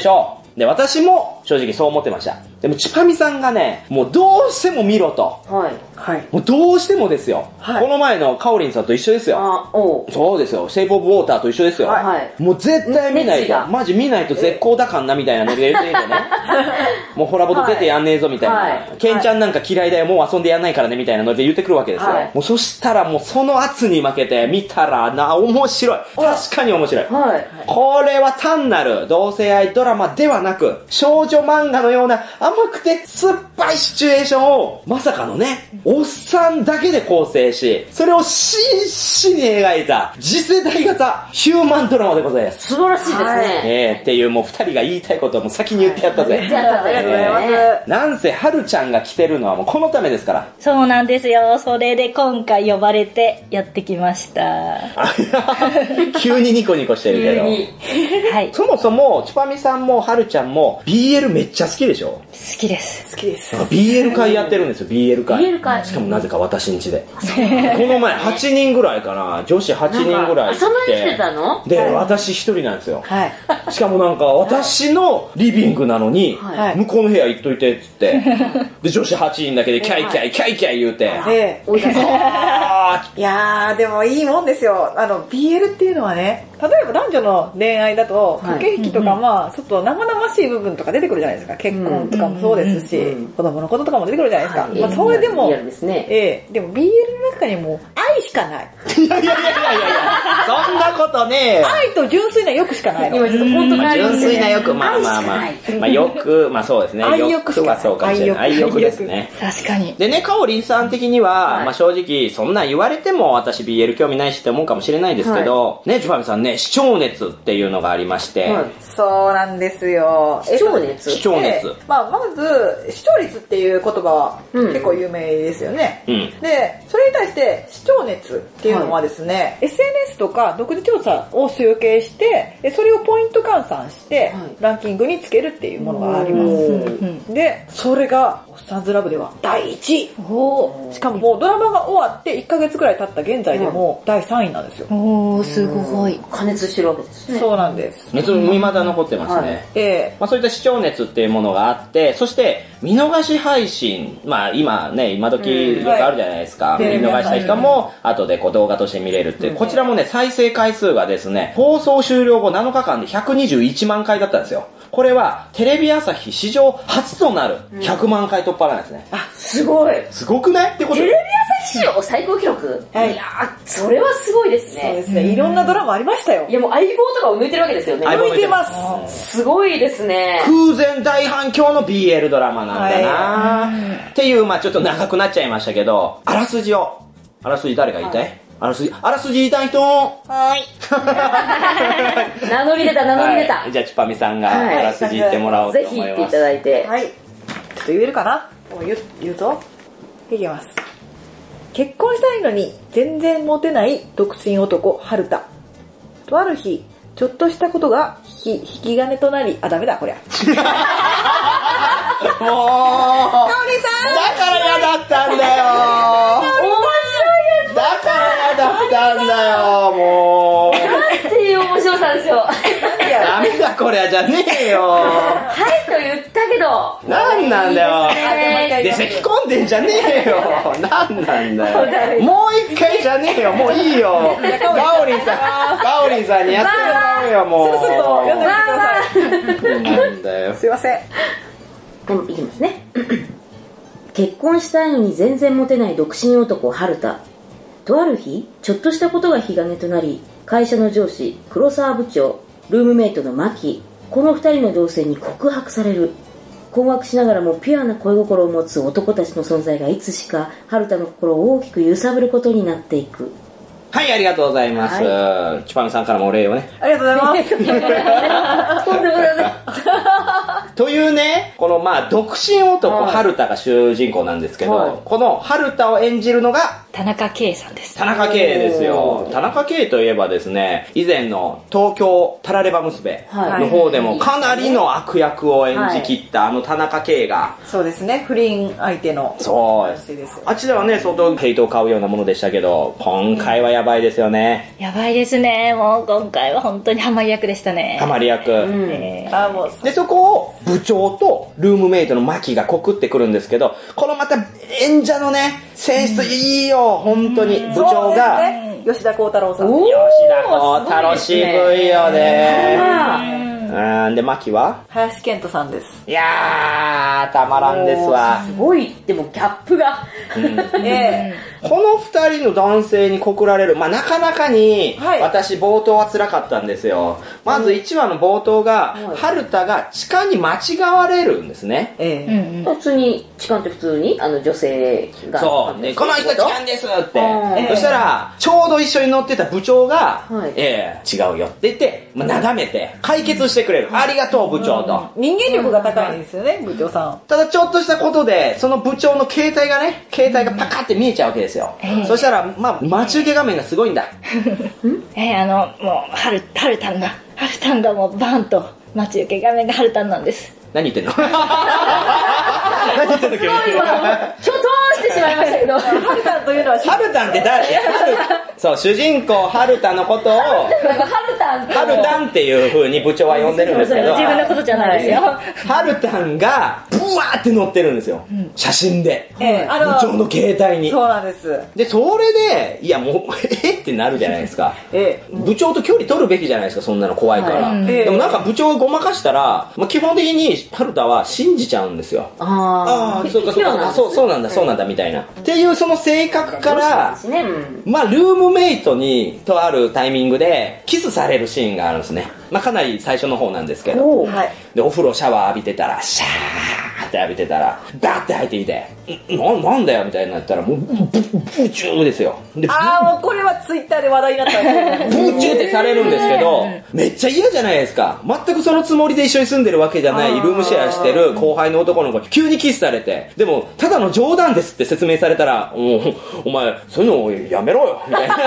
で、私も正直そう思ってました。でも、チュパミさんがね、もうどうしても見ろと。はい。はい。もうどうしてもですよ。はい。この前のカオリンさんと一緒ですよ。あ、おう。そうですよ。シェイプオブウォーターと一緒ですよ。はい。もう絶対見ないと。マジ見ないと絶好だかんなみたいなので言ってんでね。もうホラボト出てやんねえぞみたいな。はい。ケンちゃんなんか嫌いだよ、もう遊んでやんないからねみたいなので言ってくるわけですよ。はい。もうそしたらもうその圧に負けて見たらな、面白い。確かに面白い。はい。これは単なる同性愛ドラマではなく、少女漫画のような甘くて酸っぱいシチュエーションを、まさかのね、おっさんだけで構成し、それを真摯に描いた次世代型ヒューマンドラマでございます。 素晴らしいですね。 えー、っていうもう二人が言いたいことをもう先に言ってやったぜ。 言ってやったぜ。ありがとうございます。 なんせ、はるちゃんが来てるのはもうこのためですから。 そうなんですよ。それで今回呼ばれてやってきました。 急にニコニコしてるけど。はい。そもそも、チュパミさんもはるちゃんも ビーエル めっちゃ好きでしょ？ 好きです。 好きです。 ビーエル 会やってるんですよ、ビーエル 会。 ビーエル 会。 しかもなぜか私ん家で。この前はちにんぐらいかな、女子はちにんぐらい来て。 そんなに来てたの？ で、私一人なんですよ。はい。しかもなんか私のリビングなのに、はい、向こうの部屋行っといてって言って、で、女子はちにんだけでキャイキャイキャイキャイ言うて。で、 いやー、でもいいもんですよ。あの、ビーエル っていうのはね、例えば男女の恋愛だと、駆け引きとか、まあ、ちょっと生々しい部分とか出てくるじゃないですか。結婚とかもそうですし、子供のこととかも出てくるじゃないですか。まあ、それでも、ええ、でも ビーエル の中にも愛しかない。 いやいやいやいやいや、そんなことねえよ。 愛と純粋な欲しかないの。 今ちょっと本当に純粋な欲、まあまあまあ。まあ欲、まあそうですね。 愛欲はそうかもしれない。愛欲ですね。 確かに。 でね、かおりんさん的には、まあ正直、そんなん言われても私 ビーエル 興味ないしって思うかもしれないですけど、ね、ジュファミさんね、視聴熱っていうのがありまして。 そうなんですよ。 視聴熱視聴熱。 まあまず、視聴率っていう言葉は結構有名ですよね。うん、で、それに対して視聴熱っていうのはですね、はい、エスエヌエス とか独自調査を集計して、それをポイント換算して、ランキングにつけるっていうものがあります。で、それが、おっさんずラブではだいいちい。しかももうドラマが終わっていっかげつくらい経った現在でもだいさんいなんですよ。 おー、すごい。 加熱してるわけですね。 そうなんです。 熱未だ残ってますね。はい、ええー、まあそういった視聴熱っていうものがあって、そして見逃し配信、まあ今ね、今時よくあるじゃないですか。うん、はい、見逃した人も後でこう動画として見れるって、うん、こちらもね、再生回数がですね、放送終了後なのかかんでひゃくにじゅういちまんかいだったんですよ。これはテレビ朝日史上初となるひゃくまんかい突破なんですね。 うん、あ、すごい。 すごくないってこと？ テレビ朝日史上最高記録？はい。いやー、それはすごいですね。 そうですね。いろんなドラマありましたよ。 いやもう相棒とかを抜いてるわけですよね。 抜いてます。 すごいですね。 空前大反響の ビーエル ドラマなんだな、はい、っていう、まあちょっと長くなっちゃいましたけど、あらすじを。あらすじ誰が言いたい？はい、あらすじ、あらすじ言いたい人？はーい。名乗り出た、名乗り出た。 はい、じゃあ、チュパミさんがあらすじ言ってもらおうと思います。 ぜひ言っていただいて。 はい。ちょっと言えるかな？もう言う、言うぞ。いきます。結婚したいのに全然モテない独身男、春田。とある日、ちょっとしたことが引き、引き金となり、あ、ダメだ、こりゃ。もう、かおりさん！ だから嫌だったんだよ。だから嫌だったんだよ、もう。 なんていう面白さですよ。 ダメだこりゃじゃねえよ。 はいと言ったけど。 なんなんだよ。で、咳込んでんじゃねえよ。なんなんだよ。もう一回じゃねえよ。もういいよ。ガオリンさん、ガオリンさんにやってもらおうよ、もう。 そうそうそう、読んでみてください。 なんだよ。 すいません。 でも、いきますね。結婚したいのに全然モテない独身男、春田。とある日、ちょっとしたことが火種となり、会社の上司、黒沢部長、ルームメイトのマキ、この二人の同性に告白される。困惑しながらもピュアな恋心を持つ男たちの存在がいつしか春田の心を大きく揺さぶることになっていく。 はい、ありがとうございます。はい、チュパミさんからもお礼をね。 ありがとうございます。とんでもない。 というね、このまあ独身男、はい、春田が主人公なんですけど、はい、この春田を演じるのが田中圭さんです。 田中圭ですよ。田中圭といえばですね、以前の東京タラレバ娘の方でもかなりの悪役を演じ切ったあの田中圭が。 そうですね、不倫相手の。 そうです。あっちではね、相当ヘイトを買うようなものでしたけど、今回はやばいですよね。 やばいですね。もう今回は本当にハマり役でしたね。 ハマり役。うん、 えー、あもうで、そこを部長とルームメイトのマキが告ってくるんですけど、このまた演者のね、選出いいよ、本当に。部長が、 ね、吉田鋼太郎さん。 吉田鋼太郎渋いよね。うん、で、マキは林遣都さんです。 いやー、たまらんですわ。 すごい、でもギャップが。 うん、えー、この二人の男性に告られる、まあなかなかに、私冒頭は辛かったんですよ。まずいちわの冒頭が、はい、春田が痴漢に間違われるんですね。 ええー。普通に、痴漢って普通に、あの女性が。 そう、ね、この人痴漢ですって。えー、そしたら、ちょうど一緒に乗ってた部長が、はい、ええー、違うよって言って、まあ、なだめて、解決してくれる。ありがとう、部長と。 人間力が高いんですよね、部長さん。 ただちょっとしたことで、その部長の携帯がね、携帯がパカって見えちゃうわけですよ。えー、そしたら、まあ、待ち受け画面がすごいんだ。 えー、あの、もう、はる、はるたんが、はるたんがもうバーンと、待ち受け画面がはるたんなんです。 何言ってんの何言ってんの今日。 ちょっとしてしまいましたけど。 はるたんというのは、 はるたんって誰？そう、主人公はるたのことを、はるたんはるたんっていう風に部長は呼んでるんですけど、 自分のことじゃないですよ。 はるたんが、ブワーって載ってるんですよ。うん、写真で。 えー、あの部長の携帯に。 そうなんです。で、 それで、いやもう、えってなるじゃないですか。えー、部長と距離取るべきじゃないですか、そんなの怖いから。はい、でもなんか部長がごまかしたら、まあ、基本的にはるたは信じちゃうんですよ。ああ、そうかそうか、あ、そう、そうなんだ、そうなんだ、みたいな。っていうその性格から、まあ、ルームメイトに、とあるタイミングで、キスされるシーンがあるんですね。まあ、かなり最初の方なんですけど。お、はい、で、お風呂シャワー浴びてたら、シャーって浴びてたら、バーって入ってきて、な、なんだよみたいになったら、もう、ブ、ブチューですよ。で、 ああ、もうこれはツイッターで話題になった。 ブチューってされるんですけど、めっちゃ嫌じゃないですか。全くそのつもりで一緒に住んでるわけじゃない、ルームシェアしてる後輩の男の子に急にキスされて、でも、ただの冗談ですって説明されたら、お, お前、そういうのをやめろよ、みたいな。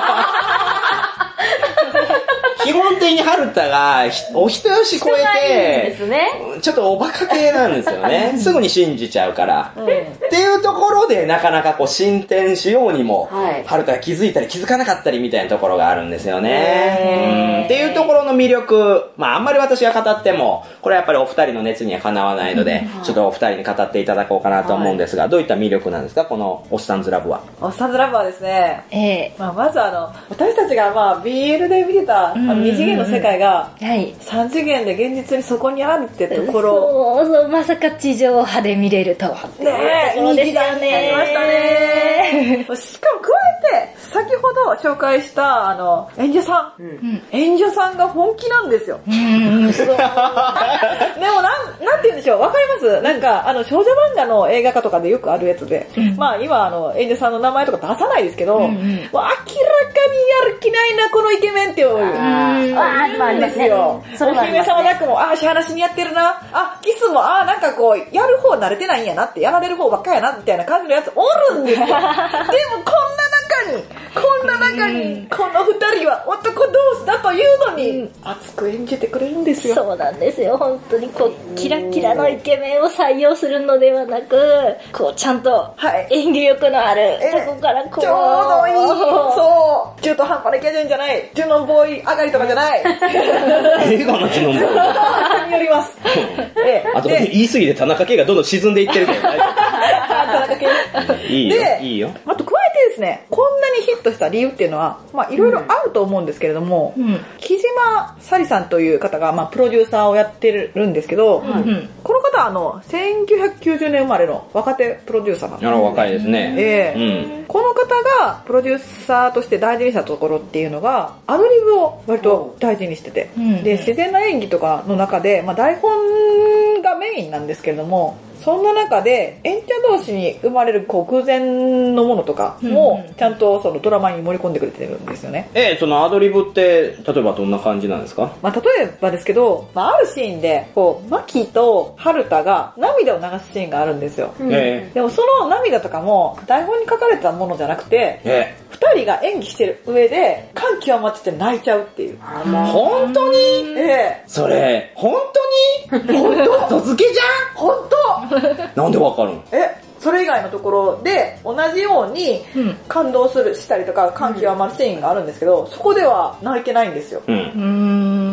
基本的にはるたがお人よし超えて、ね、ちょっとおバカ系なんですよね。すぐに信じちゃうから、うん、っていうところでなかなかこう進展しようにも、はい、はるたが気づいたり気づかなかったりみたいなところがあるんですよね。うん、っていうところの魅力、まああんまり私が語ってもこれはやっぱりお二人の熱にはかなわないので、うん、ちょっとお二人に語っていただこうかなと思うんですが、はい、どういった魅力なんですか、このおっさんずラブは。 おっさんずラブはですね、えーまあ、まずあの私たちがまあ ビーエル で見てた、うんあの二次元の世界が三次元で現実にそこにあるってところ、 そうそう、まさか地上波で見れるとはねえ、いい時代になりましたね。しかも加えて先ほど紹介したあの演者さん、うん、演者さんが本気なんですよ。うんそうでもなんなんて言うんでしょう、わかります？なんかあの少女漫画の映画化とかでよくあるやつで、うん、まあ今あの演者さんの名前とか出さないですけど、うんうん、明らかにやる気ないなこのイケメンっていう。ああ、まあですよ。お姫様だくも、ああ、しゃらしにやってるな。あ、キスも、ああ、なんかこう、やる方慣れてないんやなって、やられる方ばっかやな、みたいな感じのやつおるんですよ。でも、こんな中に、こんな中に、この二人は男同士だというのに、うん、熱く演じてくれるんですよ。 そうなんですよ。本当にこう、キラキラのイケメンを採用するのではなく、こう、ちゃんと、演技力のある、そこからこう。 ちょうどいい。そう。中途半端なイケメンじゃない。ジュノンボーイ上がりとかじゃない。 映画のジュノンボーイ。 によります。 あと、言い過ぎて田中圭がどんどん沈んでいってるけど、 田中圭。 いいよ、いいよ。 あと加えてですね、こんなにヒットした理由っていうのは、まあいろいろあると思うんですけれども、うん、木島沙里さんという方が、まあプロデューサーをやってるんですけど、うん、この方はあの、せんきゅうひゃくきゅうじゅうねん生まれの若手プロデューサーなんです、ね。 若いですね。 えーうん、この方がプロデューサーとして大事にしたところっていうのが、アドリブを割と大事にしてて、うん、で、自然な演技とかの中で、まあ台本がメインなんですけれども、 そんな中で演者同士に生まれるこう偶然のものとかもちゃんとそのドラマに盛り込んでくれてるんですよね。 えー、そのアドリブって例えばどんな感じなんですか？ まあ、例えばですけど、まあ、あるシーンでこうマキと春田が涙を流すシーンがあるんですよ、うん、でもその涙とかも台本に書かれたものじゃなくて、えー、ふたりが演技してる上で感極まってて泣いちゃうっていう。 本当に？ えー、 それ本当に？本当？後付けじゃん？ 本当？ なんでわかるの？ えそれ以外のところで同じように感動するしたりとか感極まるシーンがあるんですけど、そこでは泣いてないんですよ、うん、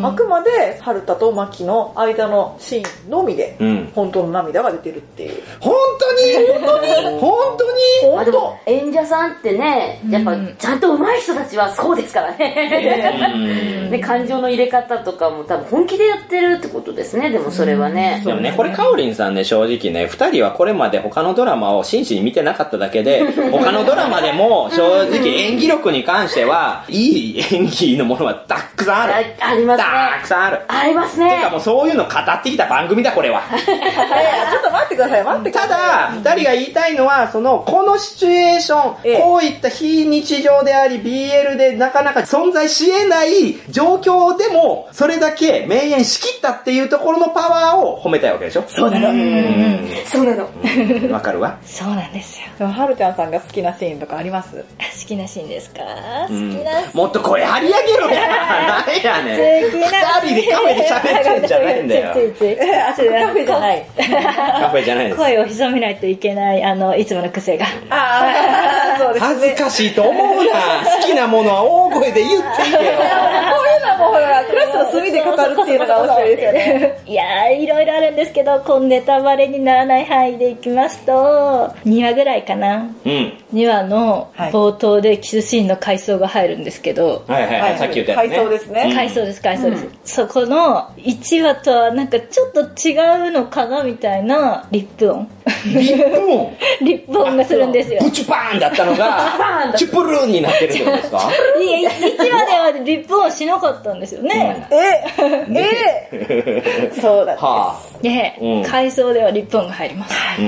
あくまで春田とマキの間のシーンのみで本当の涙が出てるっていう。 本当に？本当に？本当に？ まあ、でも演者さんってね、やっぱちゃんと上手い人たちはそうですからねで感情の入れ方とかも多分本気でやってるってことですね。でもそれはね、 でもね、これカオリンさんね、正直ね、二人はこれまで他のドラマを真摯に見てなかっただけで、他のドラマでも正直演技力に関してはいい演技のものはたくさんある。 ありますね。 たくさんある。 ありますね。 てかもうそういうの語ってきた番組だこれは。 えー、ちょっと待ってください待ってください。 ただ二人が言いたいのは、そのこのシチュエーション、えー、こういった非日常であり ビーエル でなかなか存在し得ない状況でもそれだけ明言しきったっていうところのパワーを褒めたいわけでしょ。 そうなの。そうなの。 わかるわ。 そうなんですよ。 でもはるちゃんさんが好きなシーンとかあります？ 好きなシーンですか？好きなシーン、うん、もっと声張り上げろや。何やねん。 好きな二人でカフェで喋ってんじゃないんだよ。 ついついあ、それカフェじゃない。 カフェじゃないです。 声を潜めないといけないあのいつもの癖が。 ああ、そうですね。 恥ずかしいと思うな。好きなものは大声で言っていいよ。こういうのもほらクラスの隅で語るっていうのが面白いですよね。 いやーいろいろあるんですけど、こうネタバレにならない範囲でいきますとにわぐらいかな、うん、にわの冒頭でキスシーンの回想が入るんですけど、 はいはいはい、さっき言ったやつね。 回想ですね。 回想です回想です、うん、そこのいちわとはなんかちょっと違うのかなみたいなリップ音リップ音リップ音がするんですよ。 プチュパーンだったのがチュプルーンになってるってことですか？ いやいちわではリップ音しなかったんですよね、 うん、ええそうだね、はあ、で、うん、回想ではリップ音が入ります、 うん、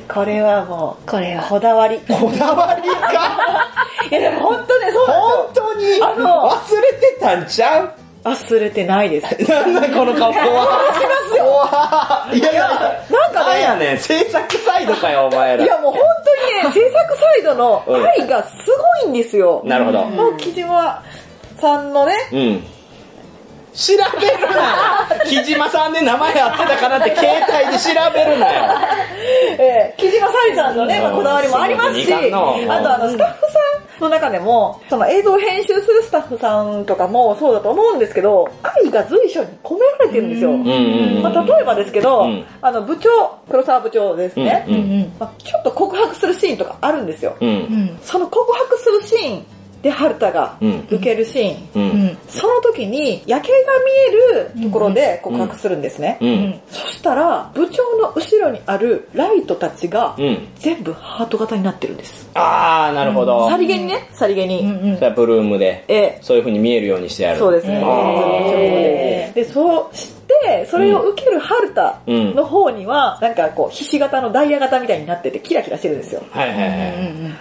これはもうこれはこだわりこだわりかいやでも本当ね、そう本当にあの忘れてたんちゃう？ 忘れてないです。 なんだこの顔。怖しますよ。 いやいや、なんかね。なんやねん、制作サイドかよ、お前ら。 いやもう本当にね、制作サイドの愛がすごいんですよ。 なるほど。 もう木島さんのね、うん。 調べるなよ。木島さんで名前合ってたかなって携帯で調べるなよ。 えー、木島さりさんのね、まあ、こだわりもありますし、あとあのスタッフさんの中でも、その映像を編集するスタッフさんとかもそうだと思うんですけど、愛が随所に込められてるんですよ。まあ、例えばですけど、うん、あの部長、黒沢部長ですね、うんうんまあ、ちょっと告白するシーンとかあるんですよ。うん、その告白するシーンで春田が受けるシーン、うんうん、その時に夜景が見えるところで告白するんですね、うんうん、そしたら部長の後ろにあるライトたちが全部ハート型になってるんです、 うん、ああなるほど、 さりげにねさりげに、うんうん、それはブルームで、ええ、そういう風に見えるようにしてやる。 そうですね、えー、でそうでそれを受ける春田の方には、うん、なんかこうひし形のダイヤ型みたいになっててキラキラしてるんですよ。 はいはいはい。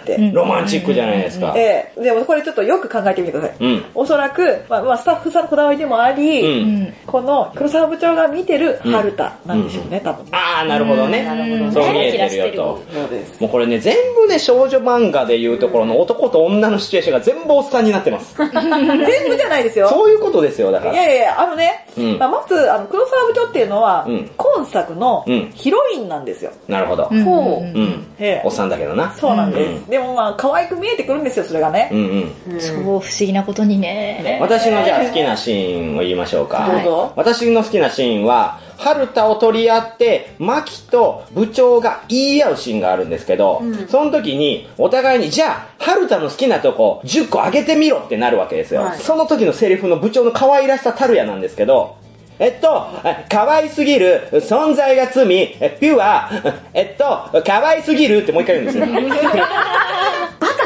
でロマンチックじゃないですか。 ええ、でもこれちょっとよく考えてみてください。うん、おそらく、まあ、まあスタッフさんのこだわりでもあり、うん、この黒沢部長が見てる春田なんでしょうね、うん、多分。 ああなるほどね。なるほどね。そう見えてるよと。 そうです。 もうこれね全部ね少女漫画でいうところの男と女のシチュエーションが全部おっさんになってます。 全部じゃないですよ。 そういうことですよだから。 いやいやいやあのね、うんまあ、まずあの黒沢部長っていうのは、うん、今作のヒロインなんですよ。 うん、なるほど。 そう。 うん。おっさんだけどな。 そうなんです。うん、でもまあ可愛く見えてくるんですよそれがね。うんうん。そう不思議なことにね。 私のじゃあ好きなシーンを言いましょうか。 どうぞ。 私の好きなシーンは春田を取り合って牧と部長が言い合うシーンがあるんですけど、うん、その時にお互いにじゃあ春田の好きなとこじゅっこあげてみろってなるわけですよ。はい、その時のセリフの部長の可愛らしさたるやなんですけど。えっと、可愛すぎる、存在が罪、ピュア、えっと、可愛すぎるってもう一回言うんですよ。 バカかな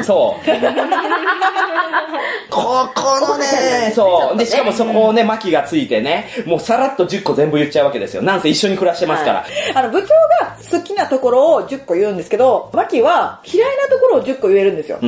そう。ここのね、そう。で、しかもそこをね、巻きがついてね、もうさらっとじゅっこ全部言っちゃうわけですよ。なんせ一緒に暮らしてますから。はい、 あの、部長が好きなところをじゅっこ言うんですけど、巻は嫌いなところをじゅっこ言えるんですよ。うん、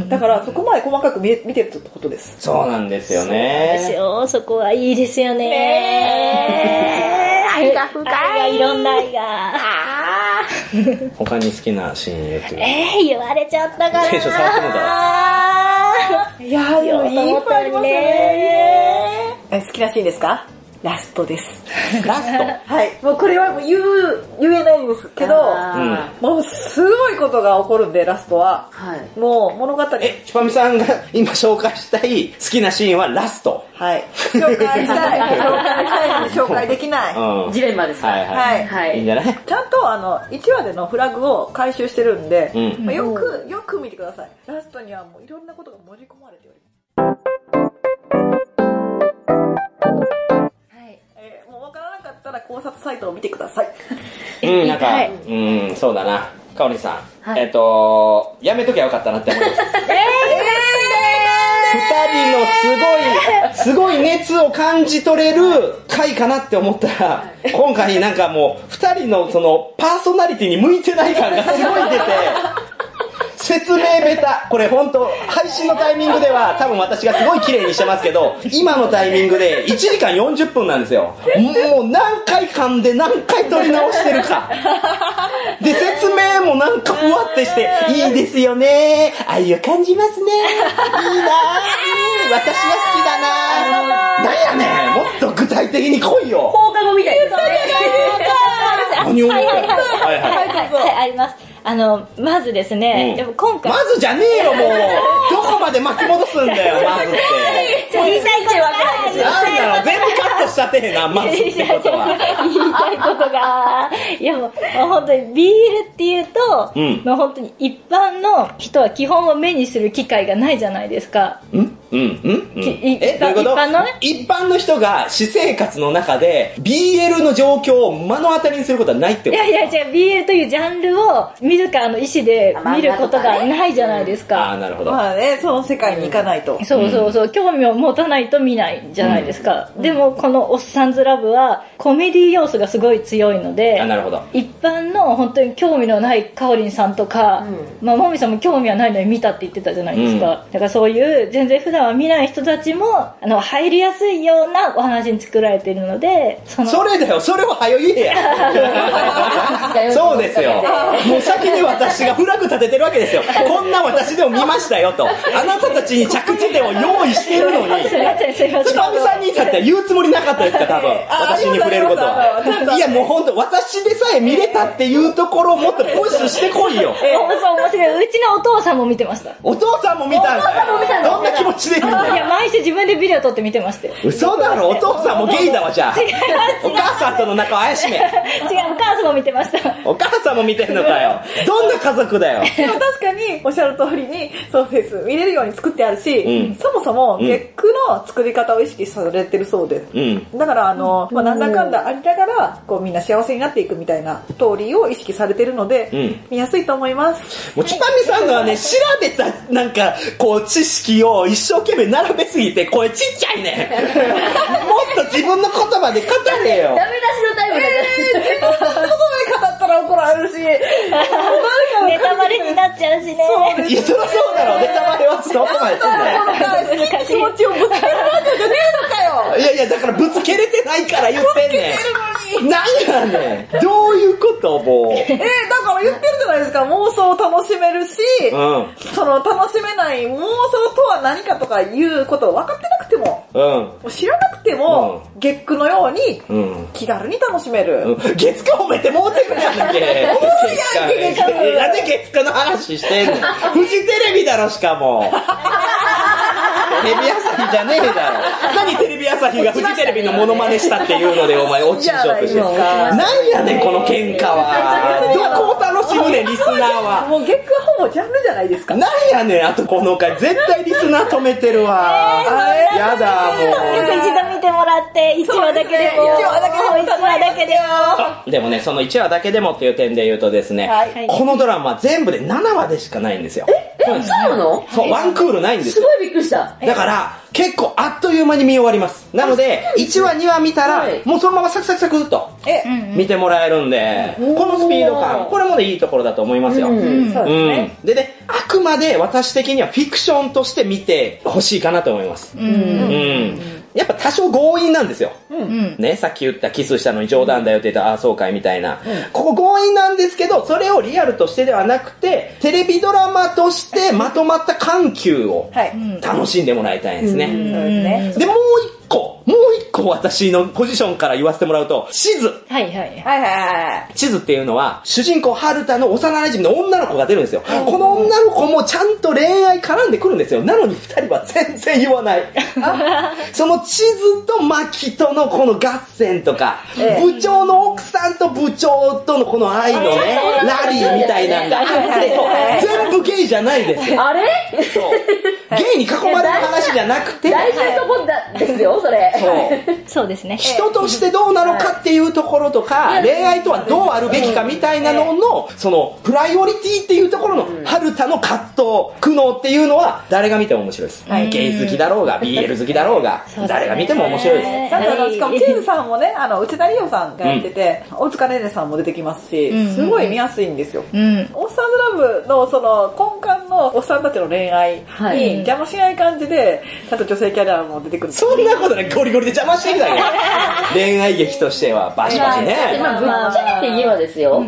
だからそこまで細かく見見てるってことです。 そうなんですよね。 そうですよ。そこはいいですよね。ね愛が深い。愛がいろんな愛が。 他に好きなシーン言ってる。 えー、言われちゃったから。 テンション下がってもだ。 いやー、でもいっぱいありますね。え、好きなシーンですか？ラストです。 ラストはい。もうこれはもう言う、言えないんですけど、もうすごいことが起こるんで、ラストは。はい。もう物語。 え、ちぱみさんが今紹介したい好きなシーンはラスト。 はい。紹介したい。紹介したいのに紹介できない。 うん、ジレンマです。 はいはい。はい。いいんじゃない？ ちゃんとあの、いちわでのフラグを回収してるんで、うんまあ、よく、よく見てください。ラストにはもういろんなことが盛り込まれております。たら考察サイトを見てください。 うん、なんか、はい、うん、そうだな。かおりさん、はい、えっと、やめときゃよかったなって思います。えー、二人のすごい、すごい熱を感じ取れる回かなって思ったら、今回なんかもう、二人のその、パーソナリティに向いてない感がすごい出て、説明ベタ。これ本当配信のタイミングでは多分私がすごい綺麗にしてますけど、今のタイミングでいちじかんよんじゅっぷんなんですよ。もう何回噛んで何回撮り直してるか。で、説明もなんかふわってして、いいですよね。愛を感じますね。いいな私は好きだななんやねんもっと具体的に来いよ。 放課後みたいですね。 何をはいはいはい。はいはいはい。はい、あります。あの、まずですね、でも今回。 まずじゃねえよ、もう。どこまで巻き戻すんだよ、まずって。 言いたいことがない。 なんだろう、全部カットしちゃってへんな、まずってことは。 言いたいことが。いやもう、本当にビールっていうと、うん、まあ本当に一般の人は基本を目にする機会がないじゃないですか。 んうんうんうん。え、どういうこと？一般のね。一般の人が私生活の中で ビーエル の状況を目の当たりにすることはないってこと？ いやいや違う、ビーエル というジャンルを自らの意思で見ることがないじゃないですか。 ああ、なるほど。 まあね、その世界に行かないと。 うん、そうそうそう、興味を持たないと見ないじゃないですか。うん、でもこのおっさんずラブはコメディ要素がすごい強いので、 あ、なるほど。 一般の本当に興味のないかおりんさんとか、うん、まあもみさんも興味はないのに見たって言ってたじゃないですか。うん、だからそういう全然普段は見ない人たちもあの入りやすいようなお話に作られているので、 そのそれだよ、それを早言えや。そうですよ。もう先に私がフラグ立ててるわけですよ。こんな私でも見ましたよと。あなたたちに着地点を用意してるのに。 すいませんすいません。 ちぱみさんに至っては言うつもりなかったですか、多分。私に触れることは。いやもう本当私でさえ見れたっていうところをもっとプッシュしてこいよ。 えー、そう面白い。うちのお父さんも見てました。 お父さんも見たんだよ。どんな気持ちで見るの？ いや毎週自分でビデオ撮って見てましたよ。 嘘だろ、お父さんもゲイだわ、じゃあ。違います。お母さんとの仲を怪しめ。違う、 お母さんも見てました。 お母さんも見てんのかよ。どんな家族だよ。 でも確かにおっしゃる通りにそうです。見れるように作ってあるし、うん、そもそも月句の作り方を意識されてるそうで、うん、だからあの、まあ、なんだかんだありながらこうみんな幸せになっていくみたいなストーリーを意識されてるので、うん、見やすいと思います。 もうちぱみさんのはね、調べたなんかこう知識を一生懸命並べすぎて声ちっちゃいね。もっと自分の言葉で語れよ。 ダメ出しのタイムだから。えー、 自分の言葉で語ったら怒られるし、ネタバレになっちゃうしね。 そういや、そりゃそうだろ。ネタバレはそこまですんだよ。 気持ちをぶつけるわけじゃねえのかよ。 いやいや、だからぶつけれてないから言ってんねん。なんやねん。どういうこともう。えー、だから言ってるじゃないですか。妄想を楽しめるし、うん、その楽しめない妄想とは何かとかいうことを分かってなくても、うん、もう知らなくても、うん、月句のように気軽に楽しめる。 うん、月句褒めてもうてるやんけ。おもろいやんけ、月句。なんで月句の話してんの？フジテレビだろ、しかも。テレビ朝日じゃねえだろ。何テレビ朝日がフジテレビのモノマネしたっていうのでお前落ちしようとしてる。なんやねんこの喧嘩は。どこを楽しむねんリスナーは。 もう月句はほぼジャンルじゃないですか。 なんやねんあとこの回絶対リスナー止めてるわ。えー、やだもう。 一度見てもらっていちわだけでも。 いちわだけでも。 いちわだけでも。でもねそのいちわだけでもっていう点で言うとですね、はい、このドラマ全部でななわでしかないんですよ。 ええ、そうなの？ そう、ワンクールないんですよ。 すごいびっくりした。 だから、結構あっという間に見終わります。なので、いちわ、にわ見たら、もうそのままサクサクサクっと見てもらえるんで、このスピード感、これもね、いいところだと思いますよ。うん。でね、あくまで私的にはフィクションとして見てほしいかなと思います。うん。やっぱ多少強引なんですよ。ね、さっき言ったキスしたのに冗談だよって言ったああそうかいみたいな。ここ強引なんですけど、それをリアルとしてではなくて、テレビドラマとしてまとまった緩急を楽しんでもらいたいんですね。で、もう一個、もう一個私のポジションから言わせてもらうと、シズ。 はいはい。はいはいはい。シズっていうのは、主人公ハルタの幼馴染の女の子が出るんですよ。この女の子もちゃんと恋愛絡んでくるんですよ。なのに二人は全然言わない。そのシズとマキとのこの合戦とか、ええ、部長の奥さんと部長とのこの愛のね、ラリーみたいなのがあって、全部ゲイじゃないですよ。 あれ？ そう。ゲイに囲まれる話じゃなくて、 大事なとこですよ、それ。 そう。そうですね。 人としてどうなのかっていうところとか、恋愛とはどうあるべきかみたいなのの、その、プライオリティっていうところの、ハルタの葛藤、苦悩っていうのは、誰が見ても面白いです。ゲイ好きだろうが、ビーエル 好きだろうが、誰が見ても面白いです。 だからしかもチーズさんもね、あの内田理央さんがやってて、うん、大塚寧々さんも出てきますし、すごい見やすいんですよ。うん、オッサンズラブのその根幹のおっさんたちの恋愛に邪魔しない感じで、ちゃんと女性キャラも出てくる。 そんなことない、ゴリゴリで邪魔してきたよ。恋愛劇としてはバシバシね。 まあぶっちゃけて言えばですよ、うん、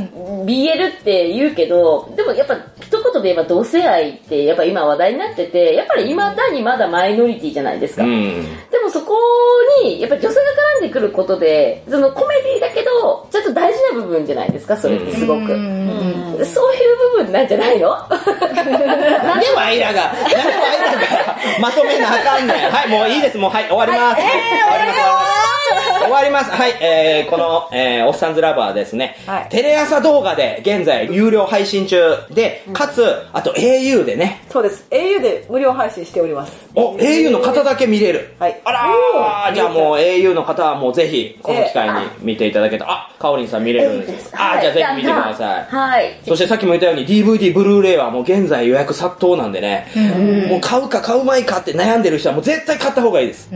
ビーエル って言うけど、でもやっぱ一言で言えば同性愛ってやっぱ今話題になってて、やっぱり未だにまだマイノリティじゃないですか。うん、でもそこにやっぱり女性が絡んでくることで、そのコメディだけどちょっと大事な部分じゃないですか、それってすごく。うんうん、そういう部分なんじゃないの？ 何でもアイラが、何でもアイラがまとめなあかんねん。はい、もういいです、もうはい、終わります。はい、えー、終わります。終わります。はい、えー、この、えー、おっさんずラバーですね、はい、テレ朝動画で現在有料配信中で、かつ、あと エーユー でね。 そうです。エーユー で無料配信しております。 お、エーユー の方だけ見れる。はい。あらー、じゃあもう エーユー の方はもうぜひ、この機会に見ていただけたら、あ、かおりんさん見れるんです。あ、じゃあぜひ見てください。はい。そしてさっきも言ったように ディーブイディー、ブルーレイはもう現在予約殺到なんでね、もう買うか買うまいかって悩んでる人はもう絶対買った方がいいです。うん。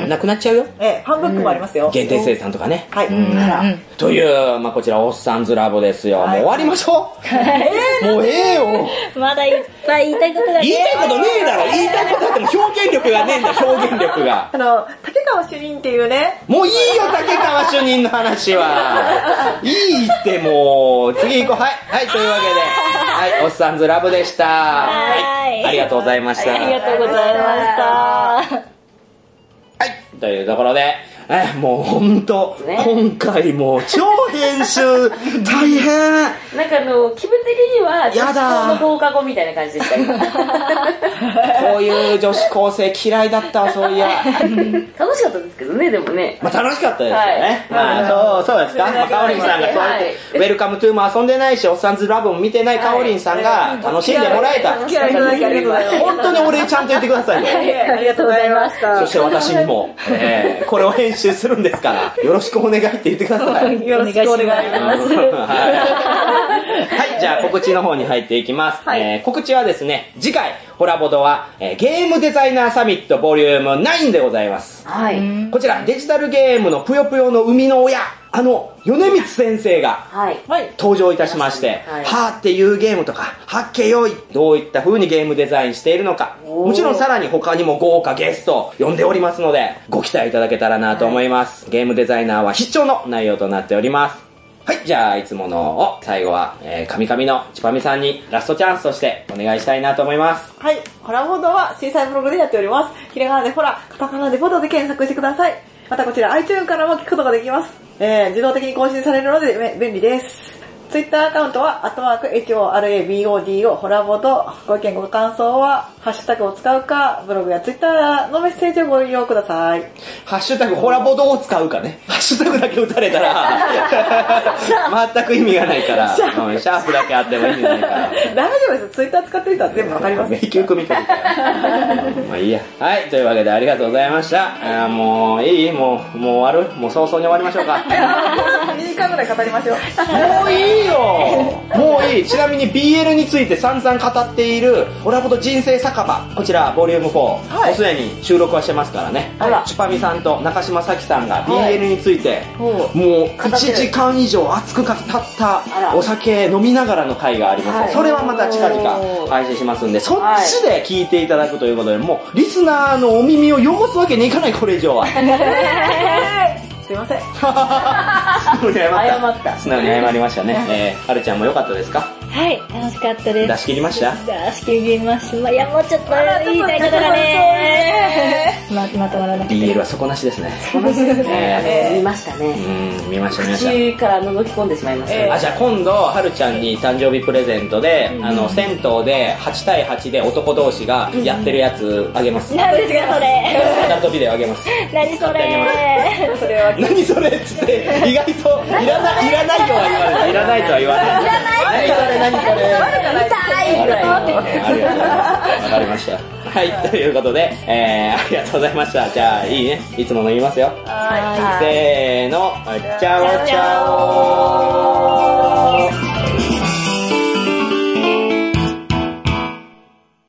なくなっちゃうよ。 ええ、ファンブックもありますよ。 限定生産とかね。はい。あら。という、まあこちらおっさんずラボですよ。もう終わりましょう。もうええよ。 まだいっぱい言いたいことがね。 言いたいことねえだろ。言いたいことあっても表現力がねえんだ、表現力が。 あの、竹川主任っていうね。 もういいよ、竹川主任の話は。いいってもう、次行こう。はい。はい、というわけで。はい、おっさんずラブでした。はい。ありがとうございました。 ありがとうございました。 はい。というところで、え、もうほんと、ね、今回もう超編集大変。 なんかあの、気分的には、女子高の放課後みたいな感じでした今。 こういう女子高生嫌いだったわ、そういや。 楽しかったですけどね、でもね。 まあ楽しかったですよね。はい、まあ、そう、そうですか。まあ、かおりんさんがそうやって、ウェルカムトゥーも遊んでないし、おっさんずラブも見てないかおりんさんが楽しんでもらえた。 付き合いいただきありがとうございます。 本当にお礼ちゃんと言ってくださいよ。 ありがとうございました。 そして私にも、えー、これを編集するんですから、よろしくお願いって言ってください。 よろしくお願いします。 はい、じゃあ告知の方に入っていきます。はい、えー、告知はですね、次回、ホラボドは、えー、ゲームデザイナーサミットボリュームナインでございます。はい。こちら、デジタルゲームのぷよぷよの生みの親、あの、米光先生が、はい。登場いたしまして、はい、はーっていうゲームとか、はっけよい、どういった風にゲームデザインしているのか、もちろんさらに他にも豪華ゲストを呼んでおりますので、ご期待いただけたらなと思います。はい、ゲームデザイナーは必聴の内容となっております。はい、じゃあ、いつものを、最後は、えー、神々のちぱみさんにラストチャンスとしてお願いしたいなと思います。 はい、ホラボードは小さいブログでやっております。ひらがなでホラ、カタカナでボードで検索してください。またこちら iTunes からも聞くことができます。えー、自動的に更新されるので便利です。Twitter アカウントは、アットマーク、エイチオーアールエービーオーディーオー、ホラボド。ご意見ご感想は、ハッシュタグを使うか、ブログや Twitter のメッセージをご利用ください。 ハッシュタグ、ホラボドを使うかね。ハッシュタグだけ打たれたら、全く意味がないから、シャープだけあっても意味ないから。 大丈夫です。Twitter 使ってる人は全部わかります。 迷宮組み取るから。まあいいや。はい、というわけでありがとうございました。あもういいもう、もう終わるもう早々に終わりましょうか。 にじかんぐらい語りましょう。 もういいいいよもういい。ちなみに ビーエル について散々語っているオラボト人生酒場、こちらボリュームフォー、はい、もうすでに収録はしてますからね。チュパミさんと中島咲さんが ビーエル について、はい、もういちじかん以上熱く語ったお酒飲みながらの回があります、はい、それはまた近々配信しますんで、そっちで聞いていただくということで、もうリスナーのお耳を汚すわけにいかない、これ以上は。 すいません。 素直に謝った。謝った。素直に謝りましたね。えー、はるちゃんも良かったですか？ はい、楽しかったです。 出し切りました？ 出し切りました。いや、もうちょっと言いたいことがね。ま、まとまらなくて。 ビーエル は底なしですね。 底なしですね。見ましたね。 うん、見ました見ました。 口から覗き込んでしまいました。 あ、じゃあ今度、はるちゃんに誕生日プレゼントで、あの、銭湯ではち対はちで男同士がやってるやつあげます。 何ですかそれ。 アダルトビデオあげます。 何それ。 それは何それっつって、意外と、いらない、いらないとは言わない。いらないとは言わない。いらないそれ、何それ。 痛いぐらいの。 ありがとうございます。わかりました。はい、ということで、えー、ありがとうございました。じゃあ、いいね。いつもの言いますよ。 はい。 せーの、チャオチャオ。